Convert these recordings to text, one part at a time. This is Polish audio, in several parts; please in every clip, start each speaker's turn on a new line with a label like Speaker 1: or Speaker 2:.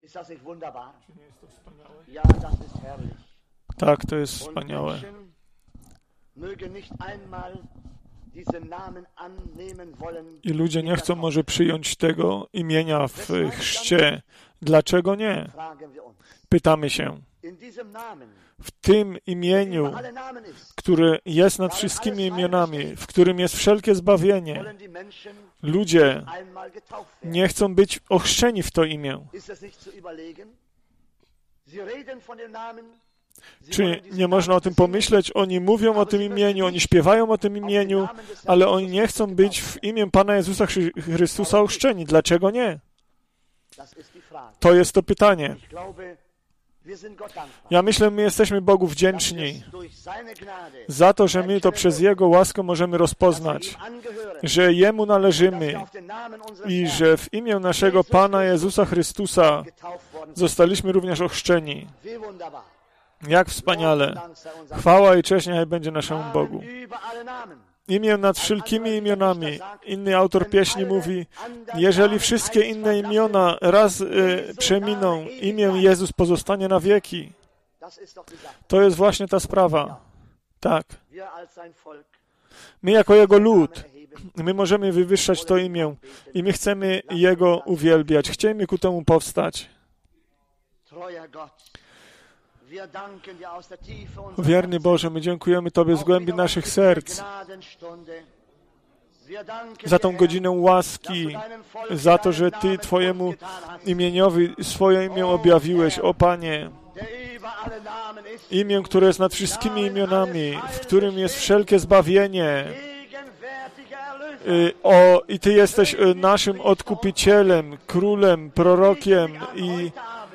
Speaker 1: Czy nie jest to wspaniałe?
Speaker 2: Ja, das ist herrlich.
Speaker 1: Tak, to jest
Speaker 2: Und
Speaker 1: wspaniałe.
Speaker 2: Menschen mögen nicht einmal diesen Namen annehmen wollen.
Speaker 1: I ludzie nie chcą może przyjąć tego imienia w chrzcie. Dlaczego nie?
Speaker 2: Fragen wir uns.
Speaker 1: Pytamy się.
Speaker 2: In diesem Namen,
Speaker 1: W tym imieniu,
Speaker 2: über alle Namen ist,
Speaker 1: które jest nad wszystkimi imionami, w którym jest wszelkie zbawienie,
Speaker 2: wollen die Menschen
Speaker 1: ludzie
Speaker 2: einmal getauft werden.
Speaker 1: nie chcą być ochrzczeni w to imię.
Speaker 2: Ist es nicht zu überlegen? Sie reden von dem Namen. Sie
Speaker 1: Czy
Speaker 2: wollen diesen
Speaker 1: nie można o tym
Speaker 2: Namen
Speaker 1: pomyśleć? Oni mówią o tym imieniu, oni śpiewają o tym imieniu, ale oni nie chcą być w imię Pana Jezusa Chrystusa ochrzczeni. Dlaczego nie?
Speaker 2: Das ist die Frage.
Speaker 1: To jest to pytanie.
Speaker 2: Ich glaube, wir sind Gott dankbar.
Speaker 1: Ja myślę, my jesteśmy Bogu wdzięczni
Speaker 2: dass wir durch seine Gnade
Speaker 1: za to, że my to przez Jego łaskę możemy rozpoznać,
Speaker 2: ihm angehören,
Speaker 1: że Jemu
Speaker 2: dass
Speaker 1: należymy
Speaker 2: wir auf den Namen unseres
Speaker 1: i
Speaker 2: Herrn
Speaker 1: że w imię naszego Pana Jezusa Chrystusa
Speaker 2: getauft worden sind.
Speaker 1: zostaliśmy również ochrzczeni.
Speaker 2: Wie wunderbar.
Speaker 1: Jak wspaniale. Chwała i cześć niechaj będzie naszemu Bogu.
Speaker 2: Über alle Namen.
Speaker 1: Imię nad wszelkimi imionami. Inny autor pieśni mówi, jeżeli wszystkie inne imiona raz przeminą, imię Jezus pozostanie na wieki.
Speaker 2: Das ist doch die Sache.
Speaker 1: To jest właśnie ta sprawa. Tak.
Speaker 2: Wir als sein Volk
Speaker 1: My jako Jego lud, my możemy wywyższać to imię i my chcemy Jego uwielbiać. Chcemy ku temu powstać.
Speaker 2: treuer Gott. Wir danken dir aus der Tiefe unseres
Speaker 1: Wierny Boże, my dziękujemy Tobie z głębi naszych serc za tą godzinę łaski, za to, że Ty Twojemu imieniowi swoje imię objawiłeś. O Panie, imię, które jest nad wszystkimi imionami, w którym jest wszelkie zbawienie. I Ty jesteś naszym odkupicielem, królem, prorokiem i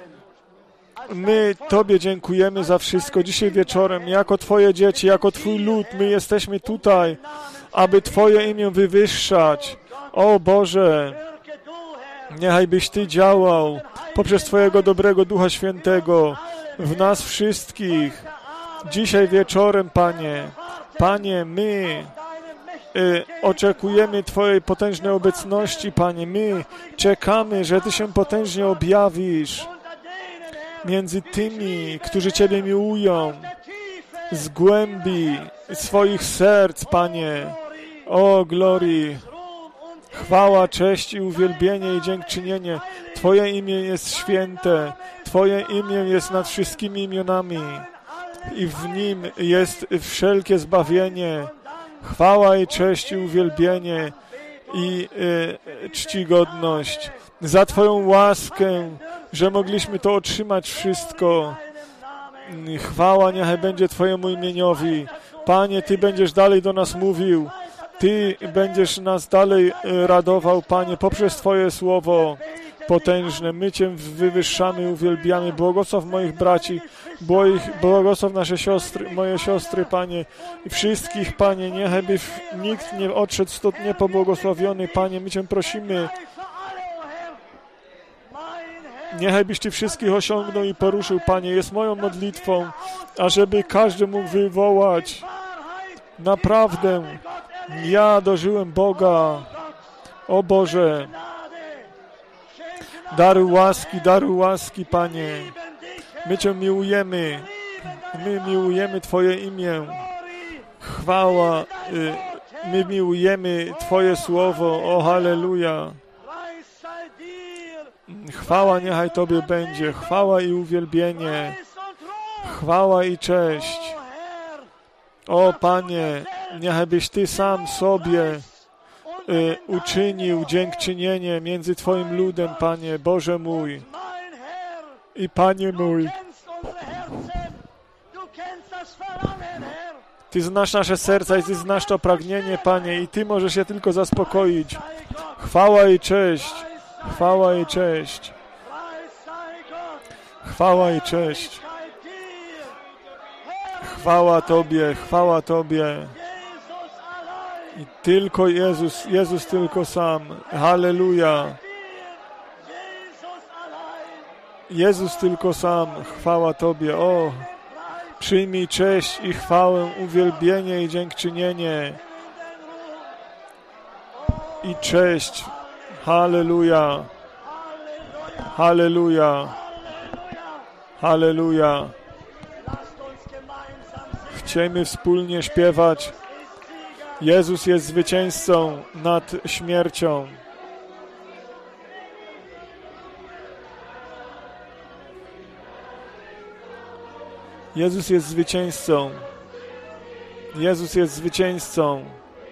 Speaker 1: my Tobie dziękujemy za wszystko. Dzisiaj wieczorem, jako Twoje dzieci, jako Twój lud, my jesteśmy tutaj, aby Twoje imię wywyższać. O Boże, niechaj byś Ty działał poprzez Twojego dobrego Ducha Świętego w nas wszystkich. Dzisiaj wieczorem, Panie, Panie, my oczekujemy Twojej potężnej obecności, Panie. My czekamy, że Ty się potężnie objawisz między tymi, którzy Ciebie miłują, z głębi swoich serc, Panie. O, glorii, chwała, cześć i uwielbienie i dziękczynienie. Twoje imię jest święte, Twoje imię jest nad wszystkimi imionami i w nim jest wszelkie zbawienie. Chwała i cześć i uwielbienie i czcigodność. Za Twoją łaskę, że mogliśmy to otrzymać wszystko. Chwała niechaj będzie Twojemu imieniowi. Panie, Ty będziesz dalej do nas mówił. Ty będziesz nas dalej radował, Panie, poprzez Twoje słowo potężne. My Cię wywyższamy i uwielbiamy. Błogosław moich braci, błogosław nasze siostry, moje siostry, Panie, i wszystkich, Panie. Niechaj by nikt nie odszedł stąd niepobłogosławiony, Panie. My Cię prosimy. Niechaj byś Ty wszystkich osiągnął i poruszył, Panie. Jest moją modlitwą, ażeby każdy mógł wywołać. Naprawdę, ja dożyłem Boga. O Boże, daruj łaski, Panie. My Cię miłujemy. My miłujemy Twoje imię. Chwała. My miłujemy Twoje słowo. O, halleluja. Chwała niechaj Tobie będzie, chwała i uwielbienie, chwała i cześć. O Panie, niechaj byś Ty sam sobie uczynił dziękczynienie między Twoim ludem, Panie, Boże mój i Panie mój. Ty znasz nasze serca i Ty znasz to pragnienie, Panie, i Ty możesz je tylko zaspokoić. Chwała i cześć. Chwała i cześć. Chwała i cześć. Chwała Tobie, chwała Tobie. I tylko Jezus, Jezus tylko sam. Halleluja. Jezus tylko sam. Chwała Tobie. O, przyjmij cześć i chwałę, uwielbienie i dziękczynienie. I cześć. Halleluja. Halleluja. Halleluja. Chcemy wspólnie śpiewać. Jezus jest zwycięzcą nad śmiercią. Jezus jest zwycięzcą. Jezus jest zwycięzcą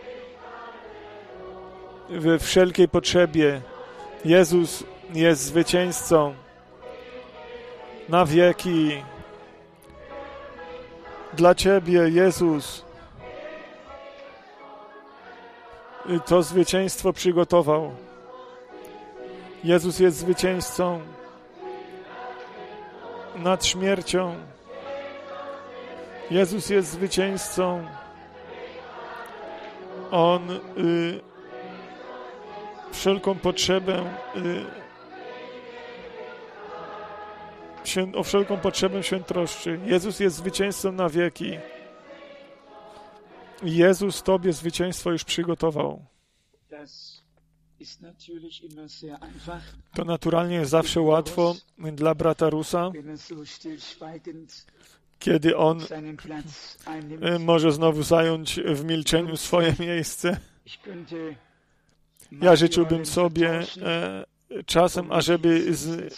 Speaker 1: we wszelkiej potrzebie. Jezus jest zwycięzcą na wieki. Dla Ciebie, Jezus, to zwycięstwo przygotował. Jezus jest zwycięzcą nad śmiercią. Jezus jest zwycięzcą. On wszelką potrzebę o wszelką potrzebę się troszczy. Jezus jest zwycięzcą na wieki. Jezus Tobie zwycięstwo już przygotował. To naturalnie jest zawsze łatwo dla brata Rusa, kiedy on może znowu zająć w milczeniu swoje miejsce. Ja życzyłbym sobie czasem, ażeby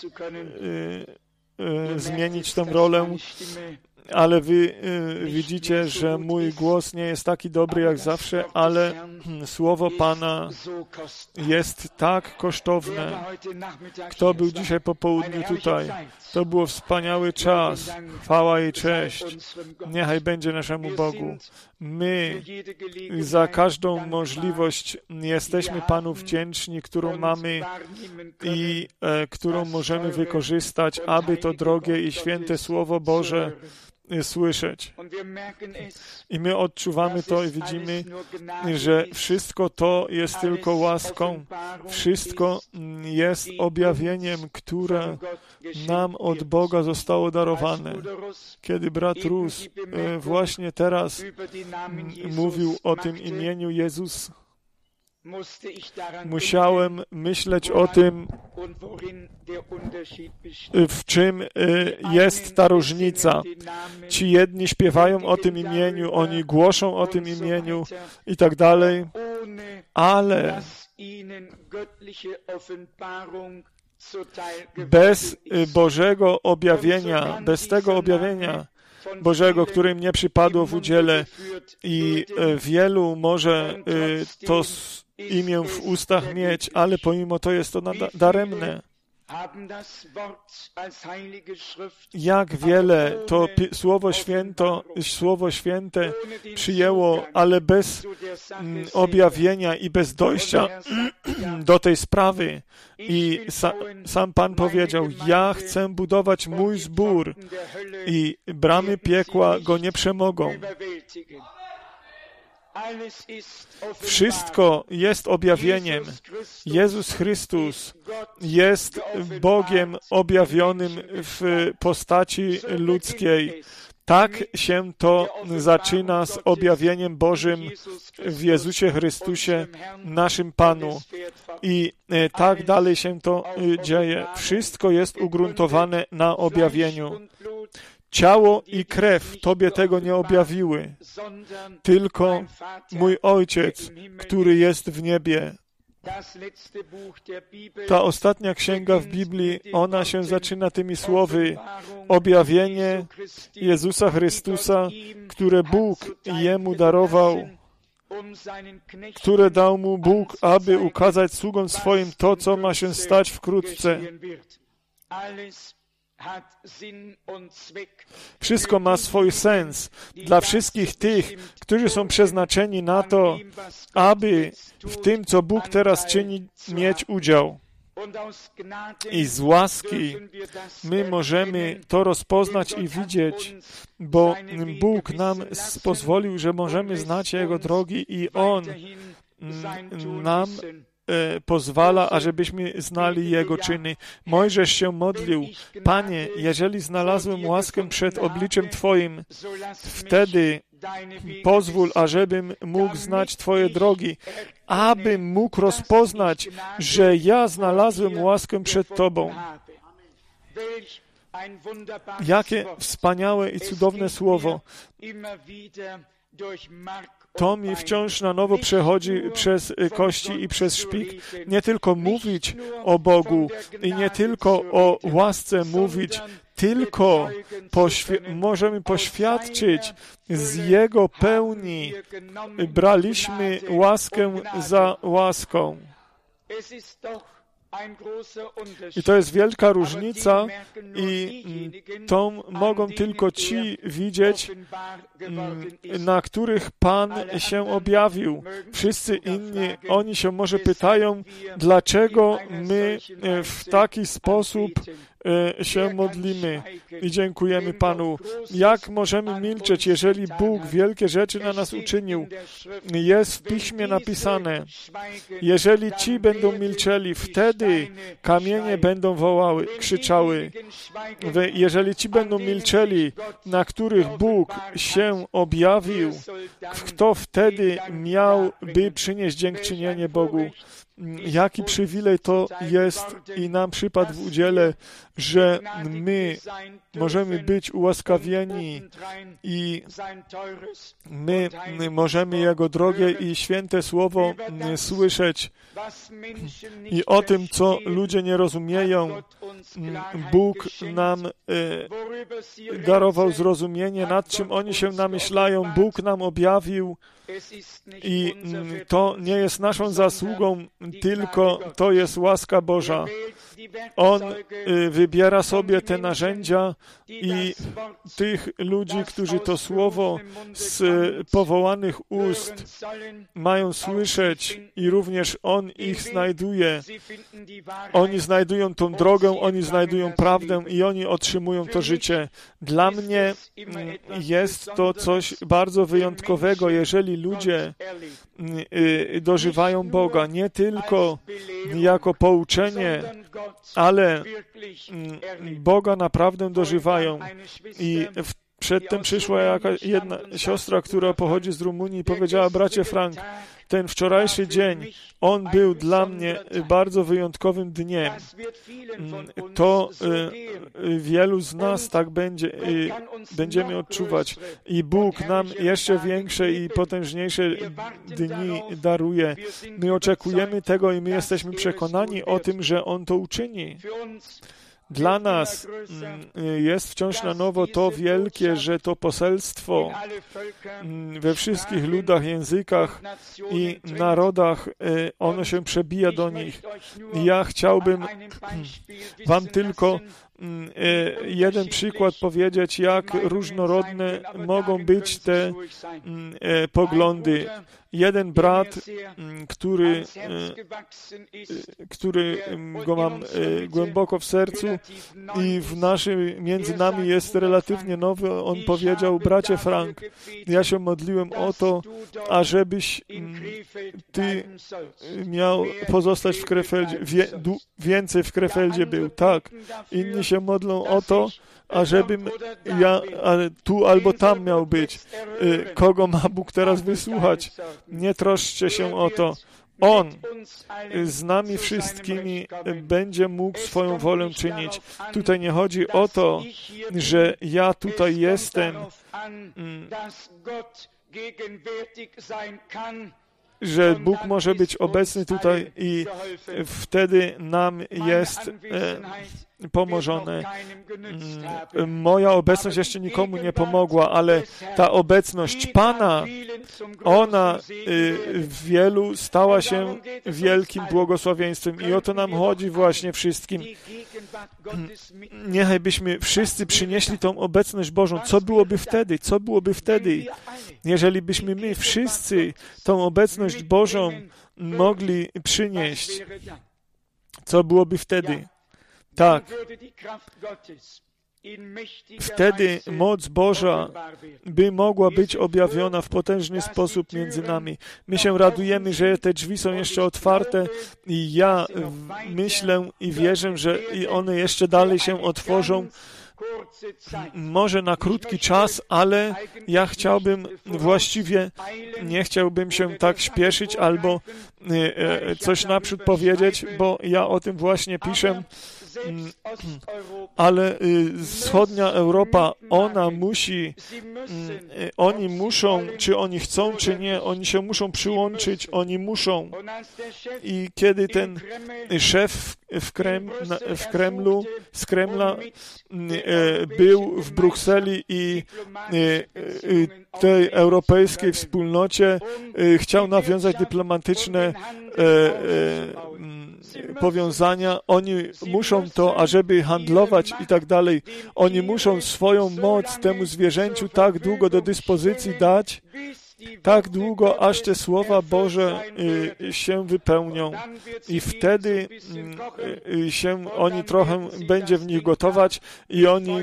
Speaker 1: zmienić tę rolę, ale wy widzicie, że mój głos nie jest taki dobry jak zawsze, ale słowo Pana jest tak kosztowne. Kto był dzisiaj po południu tutaj? To było wspaniały czas. Chwała i cześć. Niechaj będzie naszemu Bogu. My za każdą możliwość jesteśmy Panu wdzięczni, którą mamy i którą możemy wykorzystać, aby to drogie i święte Słowo Boże słyszeć. I my odczuwamy to i widzimy, że wszystko to jest tylko łaską. Wszystko jest objawieniem, które nam od Boga zostało darowane. Kiedy brat Rus właśnie teraz mówił o tym imieniu Jezus, musiałem myśleć o tym, w czym jest ta różnica. Ci jedni śpiewają o tym imieniu, oni głoszą o tym imieniu i tak dalej, ale bez Bożego objawienia, bez tego objawienia Bożego, które im nie przypadło w udziale i wielu może to imię w ustach mieć, ale pomimo to jest to daremne. Jak wiele to Słowo Święte przyjęło, ale bez objawienia i bez dojścia do tej sprawy. I sam Pan powiedział, ja chcę budować mój zbór i bramy piekła go nie przemogą. Wszystko jest objawieniem. Jezus Chrystus jest Bogiem objawionym w postaci ludzkiej. Tak się to zaczyna z objawieniem Bożym w Jezusie Chrystusie, naszym Panu. I tak dalej się to dzieje. Wszystko jest ugruntowane na objawieniu. Ciało i krew Tobie tego nie objawiły, tylko mój Ojciec, który jest w niebie. Ta ostatnia księga w Biblii, ona się zaczyna tymi słowy: objawienie Jezusa Chrystusa, które Bóg Jemu darował, które dał Mu Bóg, aby ukazać sługom swoim to, co ma się stać wkrótce. Wszystko ma swój sens dla wszystkich tych, którzy są przeznaczeni na to, aby w tym, co Bóg teraz czyni, mieć udział. I z łaski my możemy to rozpoznać i widzieć, bo Bóg nam pozwolił, że możemy znać Jego drogi i On nam pozwala, ażebyśmy znali Jego czyny. Mojżesz się modlił: Panie, jeżeli znalazłem łaskę przed obliczem Twoim, wtedy pozwól, ażebym mógł znać Twoje drogi, abym mógł rozpoznać, że ja znalazłem łaskę przed Tobą. Jakie wspaniałe i cudowne słowo. To mi wciąż na nowo przechodzi przez kości i przez szpik. Nie tylko mówić o Bogu i nie tylko o łasce mówić, tylko możemy poświadczyć z Jego pełni. Braliśmy łaskę za łaską. I to jest wielka różnica i to mogą tylko ci widzieć, na których Pan się objawił. Wszyscy inni, oni się może pytają, dlaczego my w taki sposób się modlimy i dziękujemy Panu. Jak możemy milczeć, jeżeli Bóg wielkie rzeczy na nas uczynił? Jest w Piśmie napisane, jeżeli ci będą milczeli, wtedy kamienie będą wołały, krzyczały. Jeżeli ci będą milczeli, na których Bóg się objawił, kto wtedy miałby przynieść dziękczynienie Bogu? Jaki przywilej to jest i nam przypadł w udziale, że my możemy być ułaskawieni i my możemy Jego drogie i święte słowo słyszeć. I o tym, co ludzie nie rozumieją, Bóg nam darował zrozumienie, nad czym oni się namyślają. Bóg nam objawił i to nie jest naszą zasługą, tylko to jest łaska Boża. On wybiera sobie te narzędzia i tych ludzi, którzy to słowo z powołanych ust mają słyszeć i również On ich znajduje. Oni znajdują tą drogę, oni znajdują prawdę i oni otrzymują to życie. Dla mnie jest to coś bardzo wyjątkowego, jeżeli ludzie dożywają Boga, nie tylko jako pouczenie, ale Boga naprawdę dożywają. I przedtem przyszła jedna siostra, która pochodzi z Rumunii i powiedziała, bracie Frank, ten wczorajszy dzień, on był dla mnie bardzo wyjątkowym dniem. To wielu z nas tak będziemy odczuwać. I Bóg nam jeszcze większe i potężniejsze dni daruje. My oczekujemy tego i my jesteśmy przekonani o tym, że On to uczyni. Dla nas jest wciąż na nowo to wielkie, że to poselstwo we wszystkich ludach, językach i narodach, ono się przebija do nich. Ja chciałbym wam tylko jeden przykład powiedzieć, jak różnorodne mogą być te poglądy. Jeden brat, który go mam głęboko w sercu i między nami jest relatywnie nowy, on powiedział, bracie Frank, ja się modliłem o to, ażebyś ty miał pozostać w Krefeldzie, więcej w Krefeldzie był. Tak, inni się modlą o to, ażebym ja tu albo tam miał być. Kogo ma Bóg teraz wysłuchać? Nie troszczcie się o to. On z nami wszystkimi będzie mógł swoją wolę czynić. Tutaj nie chodzi o to, że ja tutaj jestem, że Bóg może być obecny tutaj i wtedy nam jest pomożone. Moja obecność jeszcze nikomu nie pomogła, ale ta obecność Pana, ona wielu stała się wielkim błogosławieństwem i o to nam chodzi właśnie wszystkim. Niechaj byśmy wszyscy przynieśli tą obecność Bożą. Co byłoby wtedy? Co byłoby wtedy, jeżeli byśmy my wszyscy tą obecność Bożą mogli przynieść? Co byłoby wtedy? Tak. Wtedy moc Boża by mogła być objawiona w potężny sposób między nami. My się radujemy, że te drzwi są jeszcze otwarte i ja myślę i wierzę, że one jeszcze dalej się otworzą. Może na krótki czas, ale ja chciałbym właściwie, nie chciałbym się tak śpieszyć albo coś naprzód powiedzieć, bo ja o tym właśnie piszę ale wschodnia Europa, ona musi, oni muszą, czy oni chcą, czy nie, oni się muszą przyłączyć, oni muszą. I kiedy ten szef w Kremlu, z Kremla był w Brukseli i tej europejskiej wspólnocie chciał nawiązać dyplomatyczne powiązania, oni muszą to, ażeby handlować i tak dalej, oni muszą swoją moc temu zwierzęciu tak długo do dyspozycji dać, tak długo, aż te słowa Boże się wypełnią. I wtedy oni trochę będzie w nich gotować i oni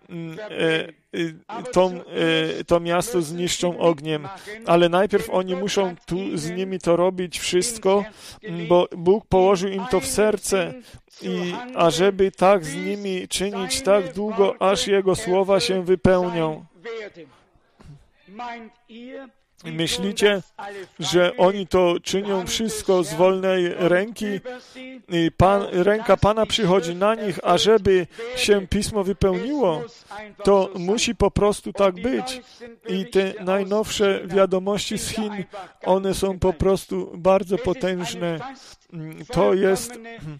Speaker 1: to miasto zniszczą ogniem. Ale najpierw oni muszą tu z nimi to robić wszystko, bo Bóg położył im to w serce i ażeby tak z nimi czynić tak długo, aż Jego słowa się wypełnią. Myślicie, że oni to czynią wszystko z wolnej ręki? Ręka Pana przychodzi na nich, ażeby się Pismo wypełniło. To musi po prostu tak być. I te najnowsze wiadomości z Chin, one są po prostu bardzo potężne. To jest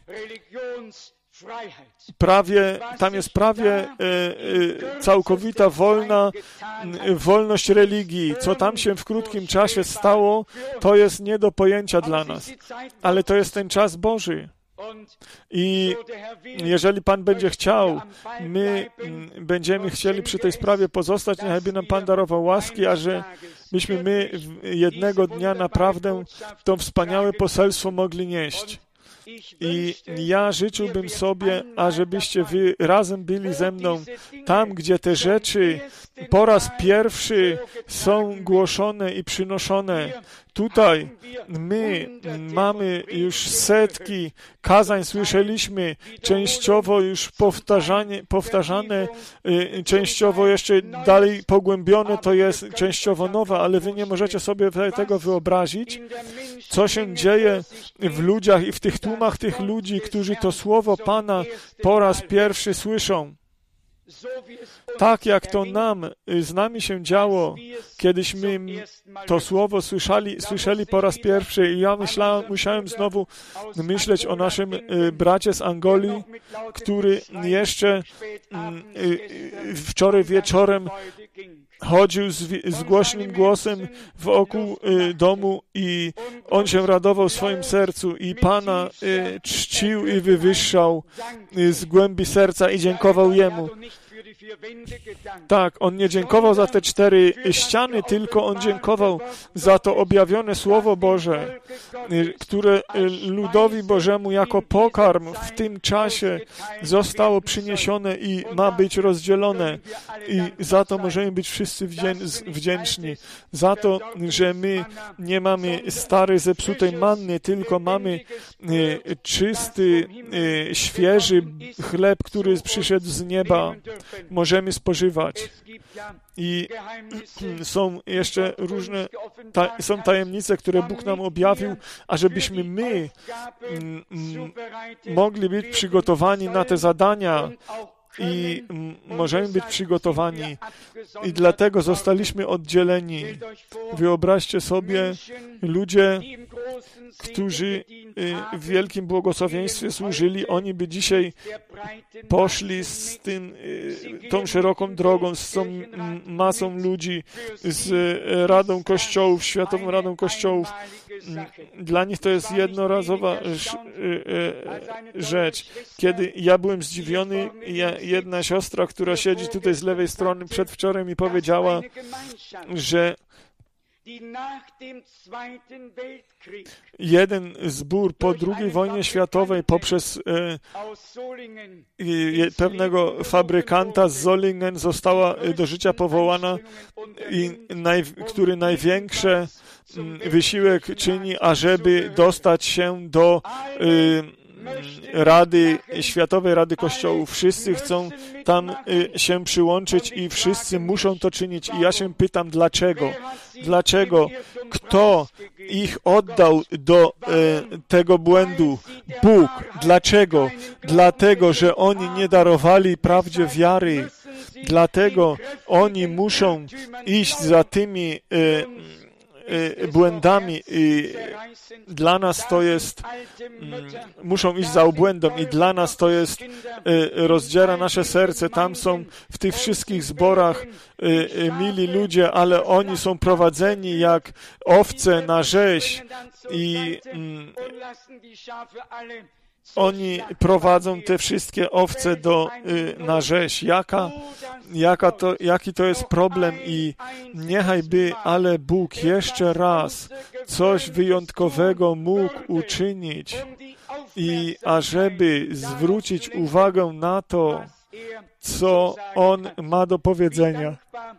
Speaker 1: tam jest prawie całkowita wolność religii. Co tam się w krótkim czasie stało, to jest nie do pojęcia dla nas. Ale to jest ten czas Boży. I jeżeli Pan będzie chciał, my będziemy chcieli przy tej sprawie pozostać, niechby nam Pan darował łaski, a że byśmy my jednego dnia naprawdę to wspaniałe poselstwo mogli nieść. I ja życzyłbym sobie, ażebyście wy razem byli ze mną tam, gdzie te rzeczy po raz pierwszy są głoszone i przynoszone. Tutaj my mamy już setki kazań, słyszeliśmy, częściowo już powtarzane, częściowo jeszcze dalej pogłębione, to jest częściowo nowe, ale wy nie możecie sobie tego wyobrazić, co się dzieje w ludziach i w tych tłumach tych ludzi, którzy to słowo Pana po raz pierwszy słyszą. Tak jak to z nami się działo, kiedyśmy to słowo słyszeli po raz pierwszy i ja musiałem znowu myśleć o naszym bracie z Angolii, który jeszcze wczoraj wieczorem chodził z głośnym głosem wokół domu i on się radował w swoim sercu i Pana czcił i wywyższał z głębi serca i dziękował Jemu. Tak, on nie dziękował za te 4 ściany, tylko on dziękował za to objawione Słowo Boże, które ludowi Bożemu jako pokarm w tym czasie zostało przyniesione i ma być rozdzielone. I za to możemy być wszyscy wdzięczni. Za to, że my nie mamy starej, zepsutej manny, tylko mamy czysty, świeży chleb, który przyszedł z nieba. Możemy spożywać. I są jeszcze różne, są tajemnice, które Bóg nam objawił, ażebyśmy my mogli być przygotowani na te zadania i możemy być przygotowani. I dlatego zostaliśmy oddzieleni. Wyobraźcie sobie, ludzie, którzy w wielkim błogosławieństwie służyli, oni by dzisiaj poszli z tą szeroką drogą, z tą masą ludzi, z Radą Kościołów, Światową Radą Kościołów. Dla nich to jest jednorazowa rzecz. Kiedy ja byłem zdziwiony, jedna siostra, która siedzi tutaj z lewej strony, przedwczoraj mi powiedziała, że jeden zbór po II wojnie światowej poprzez pewnego fabrykanta z Solingen została do życia powołana, który największy wysiłek czyni, ażeby dostać się do Światowej Rady Kościołów. Wszyscy chcą tam się przyłączyć i wszyscy muszą to czynić. I ja się pytam, dlaczego? Dlaczego? Kto ich oddał do tego błędu? Bóg. Dlaczego? Dlatego, że oni nie darowali prawdzie wiary. Dlatego oni muszą iść za tymi błędami i dla nas to jest, muszą iść za obłędem i dla nas to jest, rozdziera nasze serce. Tam są w tych wszystkich zborach mili ludzie, ale oni są prowadzeni jak owce na rzeź i oni prowadzą te wszystkie owce na rzeź. Jaki to jest problem i niechaj by, ale Bóg jeszcze raz coś wyjątkowego mógł uczynić i ażeby zwrócić uwagę na to, co On ma do powiedzenia.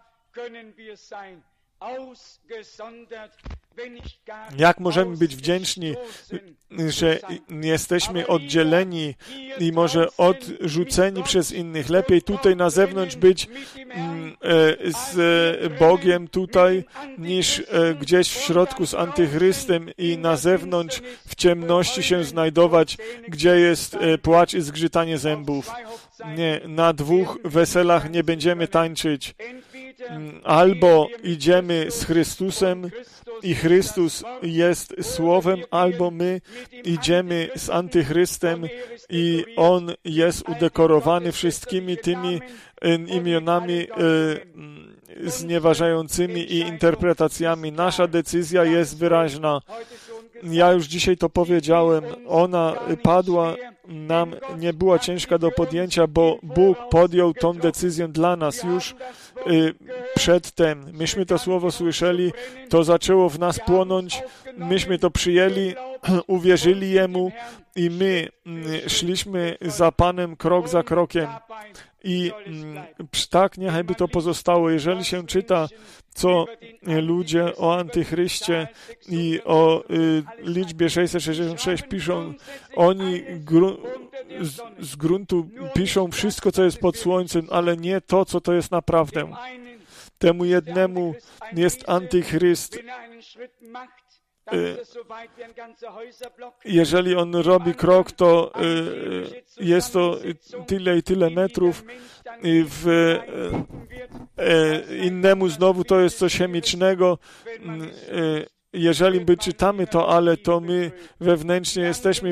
Speaker 1: Jak możemy być wdzięczni, że jesteśmy oddzieleni i może odrzuceni przez innych. Lepiej tutaj na zewnątrz być z Bogiem tutaj, niż gdzieś w środku z antychrystem i na zewnątrz w ciemności się znajdować, gdzie jest płacz i zgrzytanie zębów. Nie, na 2 weselach nie będziemy tańczyć. Albo idziemy z Chrystusem i Chrystus jest Słowem, albo my idziemy z antychrystem i On jest udekorowany wszystkimi tymi imionami znieważającymi i interpretacjami. Nasza decyzja jest wyraźna. Ja już dzisiaj to powiedziałem. Ona padła, nam nie była ciężka do podjęcia, bo Bóg podjął tą decyzję dla nas już przedtem. Myśmy to słowo słyszeli, to zaczęło w nas płonąć, myśmy to przyjęli, uwierzyli Jemu i my szliśmy za Panem krok za krokiem. I tak niechaj by to pozostało. Jeżeli się czyta, co ludzie o antychryście i o liczbie 666 piszą, oni z gruntu piszą wszystko, co jest pod słońcem, ale nie to, co to jest naprawdę. Temu jednemu jest antychryst. Jeżeli on robi krok, to jest to tyle i tyle metrów. Innemu znowu to jest coś chemicznego. Jeżeli my czytamy to, ale to my wewnętrznie jesteśmy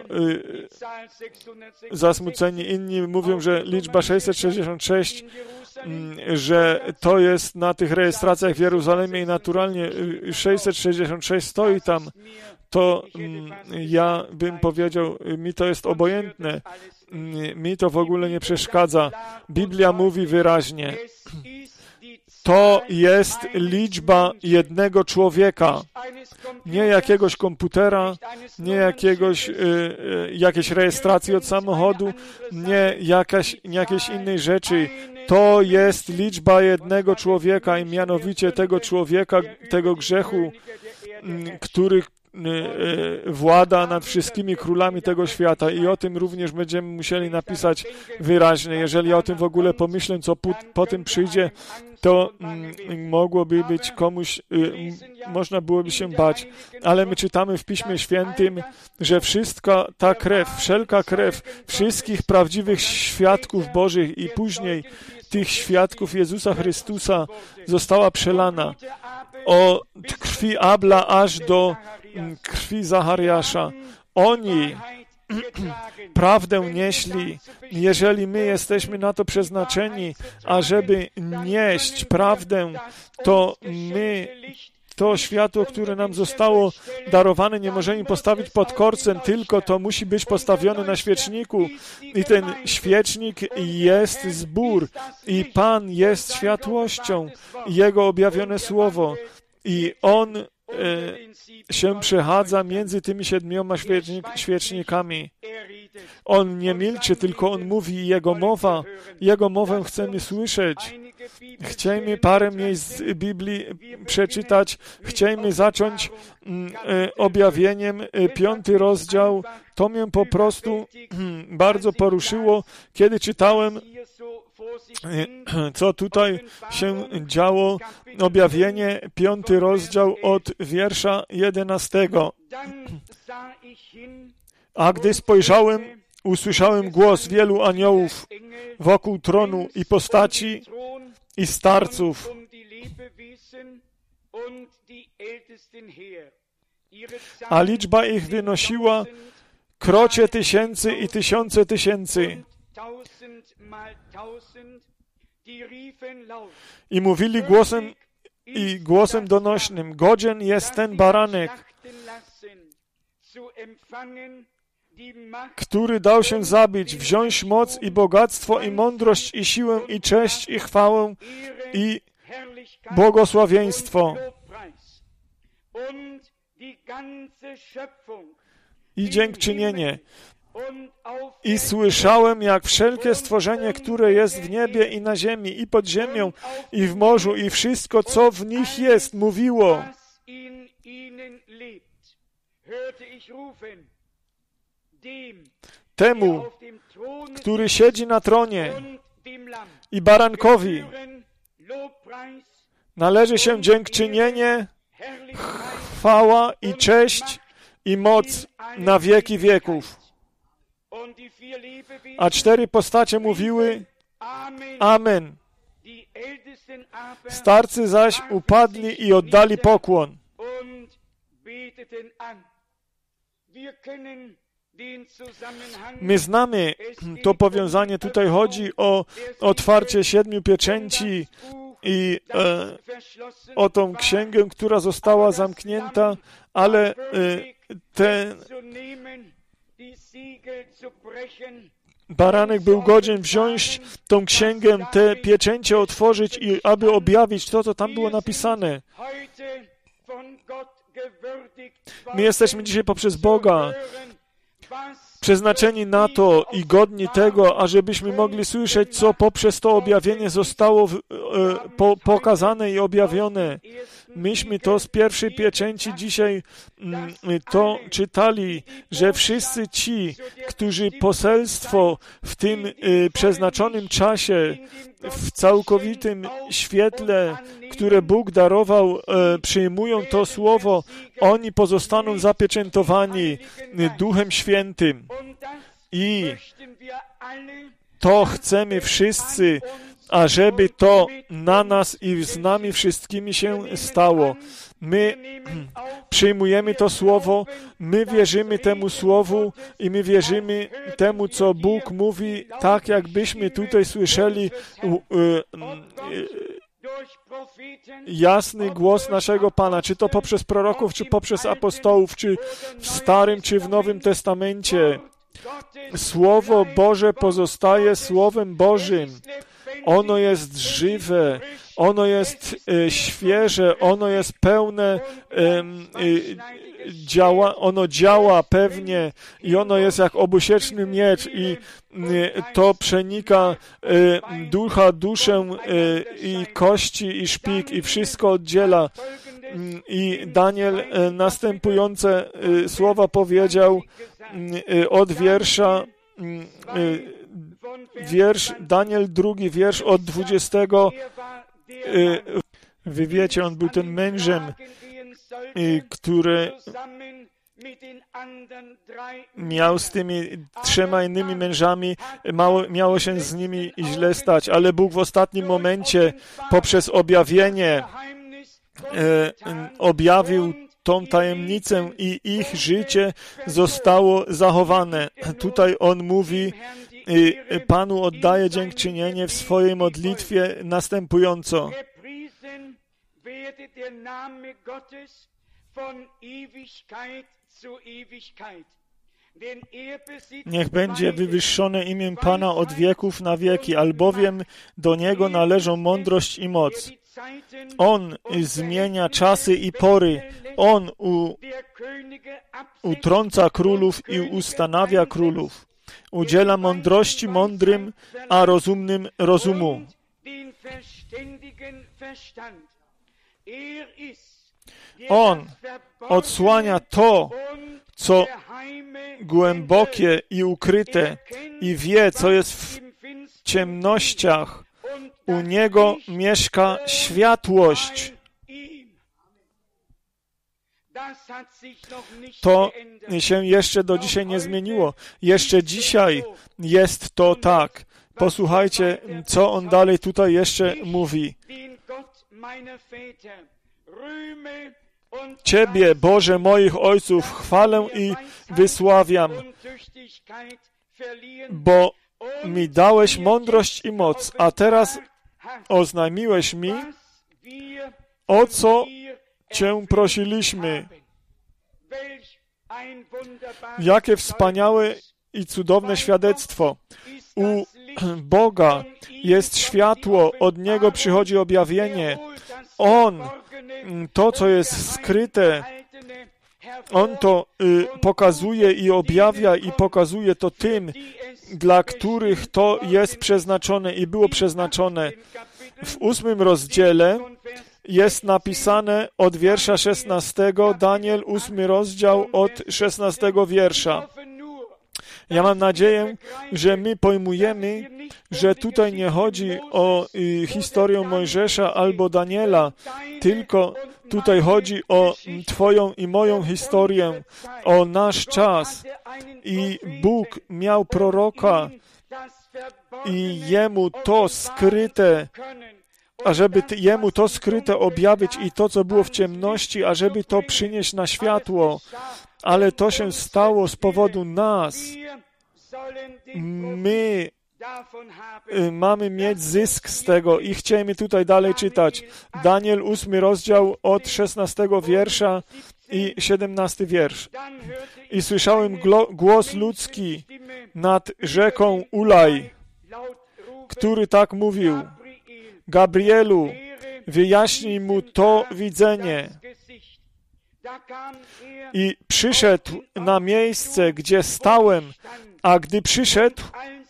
Speaker 1: zasmuceni. Inni mówią, że liczba 666, że to jest na tych rejestracjach w Jerozolimie i naturalnie 666 stoi tam. To ja bym powiedział, mi to jest obojętne. Mi to w ogóle nie przeszkadza. Biblia mówi wyraźnie, to jest liczba jednego człowieka, nie jakiegoś komputera, nie jakiejś rejestracji od samochodu, nie jakiejś innej rzeczy. To jest liczba jednego człowieka i mianowicie tego człowieka, tego grzechu, który włada nad wszystkimi królami tego świata i o tym również będziemy musieli napisać wyraźnie. Jeżeli o tym w ogóle pomyślę, co po tym przyjdzie, to mogłoby być komuś, można byłoby się bać. Ale my czytamy w Piśmie Świętym, że wszystka ta krew, wszelka krew wszystkich prawdziwych świadków Bożych i później tych świadków Jezusa Chrystusa została przelana od krwi Abla aż do krwi Zachariasza. Oni prawdę nieśli. Jeżeli my jesteśmy na to przeznaczeni, ażeby nieść prawdę, to my to światło, które nam zostało darowane, nie możemy postawić pod korcem, tylko to musi być postawione na świeczniku. I ten świecznik jest zbór. I Pan jest światłością. Jego objawione słowo. I On się przechadza między tymi 7 świecznikami. On nie milczy, tylko On mówi. Jego mowę chcemy słyszeć. Chciejmy parę miejsc z Biblii przeczytać. Chciejmy zacząć objawieniem 5 rozdział. To mnie po prostu bardzo poruszyło, kiedy czytałem, co tutaj się działo. Objawienie 5 rozdział od wiersza 11. A gdy spojrzałem, usłyszałem głos wielu aniołów wokół tronu i postaci i starców. A liczba ich wynosiła krocie tysięcy i tysiące tysięcy. I mówili głosem donośnym: godzien jest ten baranek, który dał się zabić, wziąć moc i bogactwo i mądrość i siłę i cześć i chwałę i błogosławieństwo. I dziękczynienie. I słyszałem, jak wszelkie stworzenie, które jest w niebie i na ziemi, i pod ziemią, i w morzu, i wszystko, co w nich jest, mówiło: temu, który siedzi na tronie, i barankowi należy się dziękczynienie, chwała i cześć i moc na wieki wieków. A 4 postacie mówiły: Amen. Starcy zaś upadli i oddali pokłon. My znamy to powiązanie. Tutaj chodzi o otwarcie 7 pieczęci i o tą księgę, która została zamknięta, ale baranek był godzien wziąć tą księgę, te pieczęcie otworzyć i aby objawić to, co tam było napisane. My jesteśmy dzisiaj poprzez Boga przeznaczeni na to i godni tego, ażebyśmy mogli słyszeć, co poprzez to objawienie zostało pokazane i objawione. Myśmy to z 1 pieczęci dzisiaj to czytali, że wszyscy ci, którzy poselstwo w tym przeznaczonym czasie, w całkowitym świetle, które Bóg darował, przyjmują to słowo, oni pozostaną zapieczętowani Duchem Świętym. I to chcemy wszyscy, ażeby to na nas i z nami wszystkimi się stało. My przyjmujemy to słowo, my wierzymy temu słowu i my wierzymy temu, co Bóg mówi, tak jakbyśmy tutaj słyszeli jasny głos naszego Pana, czy to poprzez proroków, czy poprzez apostołów, czy w Starym, czy w Nowym Testamencie. Słowo Boże pozostaje Słowem Bożym. Ono jest żywe, ono jest świeże, ono jest pełne, ono działa pewnie i ono jest jak obusieczny miecz i to przenika ducha, duszę i kości i szpik i wszystko oddziela. I Daniel następujące słowa powiedział od Daniel 2, wiersz od 20. Wy wiecie, on był tym mężem, który miał z tymi 3 innymi mężami, miało się z nimi źle stać, ale Bóg w ostatnim momencie poprzez objawienie objawił tą tajemnicę i ich życie zostało zachowane. Tutaj on mówi, Panu oddaje dziękczynienie w swojej modlitwie następująco. Niech będzie wywyższone imię Pana od wieków na wieki, albowiem do Niego należą mądrość i moc. On zmienia czasy i pory. On utrąca królów i ustanawia królów. Udziela mądrości mądrym, a rozumnym rozumu. On odsłania to, co głębokie i ukryte, i wie, co jest w ciemnościach. U Niego mieszka światłość. To się jeszcze do dzisiaj nie zmieniło. Jeszcze dzisiaj jest to tak. Posłuchajcie, co on dalej tutaj jeszcze mówi. Ciebie, Boże moich ojców, chwalę i wysławiam, bo mi dałeś mądrość i moc, a teraz oznajmiłeś mi, o co Cię prosiliśmy. Jakie wspaniałe i cudowne świadectwo. U Boga jest światło, od Niego przychodzi objawienie. On, to co jest skryte, On to pokazuje i objawia i pokazuje to tym, dla których to jest przeznaczone i było przeznaczone. W 8 rozdziale jest napisane od wiersza 16, Daniel 8 rozdział od 16 wiersza. Ja mam nadzieję, że my pojmujemy, że tutaj nie chodzi o historię Mojżesza albo Daniela, tylko tutaj chodzi o Twoją i moją historię, o nasz czas. I Bóg miał proroka i jemu to skryte, ażeby jemu to skryte objawić i to, co było w ciemności, ażeby to przynieść na światło. Ale to się stało z powodu nas. My mamy mieć zysk z tego i chcemy tutaj dalej czytać. Daniel 8 rozdział od 16 wiersza i 17 wiersz. I słyszałem głos ludzki nad rzeką Ulaj, który tak mówił: Gabrielu, wyjaśnij mu to widzenie. I przyszedł na miejsce, gdzie stałem, a gdy przyszedł,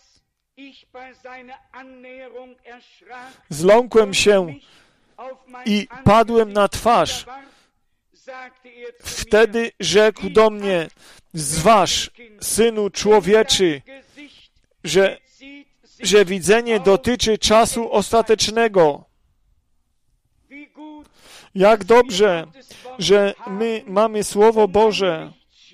Speaker 1: zląkłem się i padłem na twarz. Wtedy rzekł do mnie: zważ, synu człowieczy, że widzenie dotyczy czasu ostatecznego. Jak dobrze, że my mamy Słowo Boże,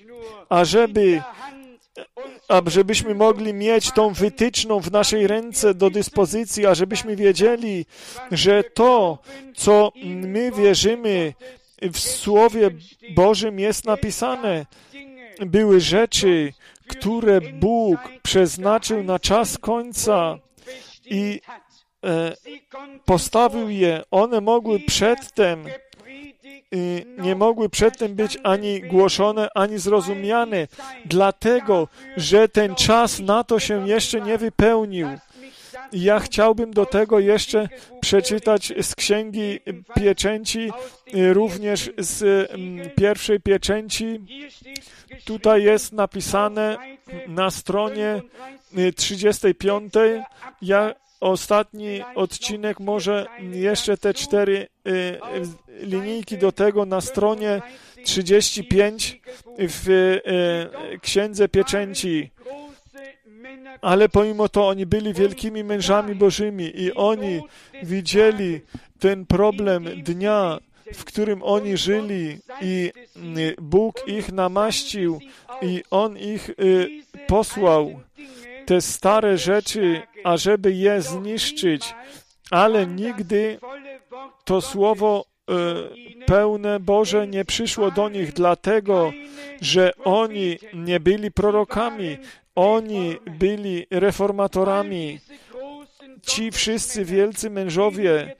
Speaker 1: ażebyśmy mogli mieć tą wytyczną w naszej ręce do dyspozycji, ażebyśmy wiedzieli, że to, co my wierzymy w Słowie Bożym jest napisane. Były rzeczy, które Bóg przeznaczył na czas końca i postawił je. One mogły przedtem, nie mogły przedtem być ani głoszone, ani zrozumiane, dlatego, że ten czas na to się jeszcze nie wypełnił. Ja chciałbym do tego jeszcze przeczytać z Księgi Pieczęci, również z pierwszej pieczęci. Tutaj jest napisane na stronie 35. Ostatni odcinek, może jeszcze te 4 linijki do tego na stronie 35 w Księdze Pieczęci. Ale pomimo to oni byli wielkimi mężami Bożymi i oni widzieli ten problem dnia, w którym oni żyli i Bóg ich namaścił i On ich posłał. Te stare rzeczy, ażeby je zniszczyć, ale nigdy to Słowo pełne Boże nie przyszło do nich, dlatego, że oni nie byli prorokami, oni byli reformatorami. Ci wszyscy wielcy mężowie,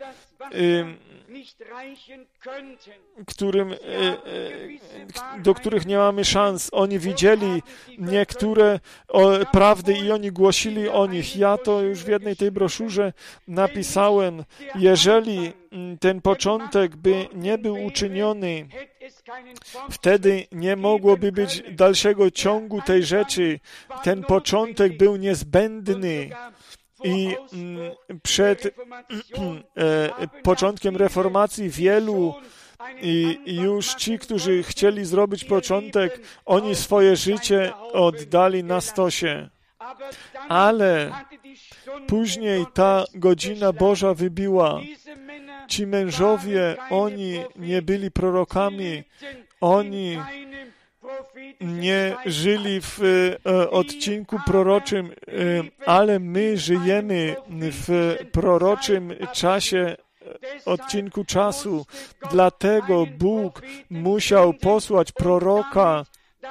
Speaker 1: do których nie mamy szans. Oni widzieli niektóre prawdy i oni głosili o nich. Ja to już w jednej tej broszurze napisałem. Jeżeli ten początek by nie był uczyniony, wtedy nie mogłoby być dalszego ciągu tej rzeczy. Ten początek był niezbędny. I przed początkiem reformacji wielu i już ci, którzy chcieli zrobić początek, oni swoje życie oddali na stosie. Ale później ta godzina Boża wybiła. Ci mężowie, oni nie byli prorokami, oni nie żyli w odcinku proroczym, ale my żyjemy w proroczym czasie, odcinku czasu. Dlatego Bóg musiał posłać proroka,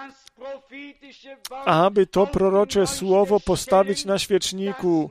Speaker 1: aby to prorocze słowo postawić na świeczniku,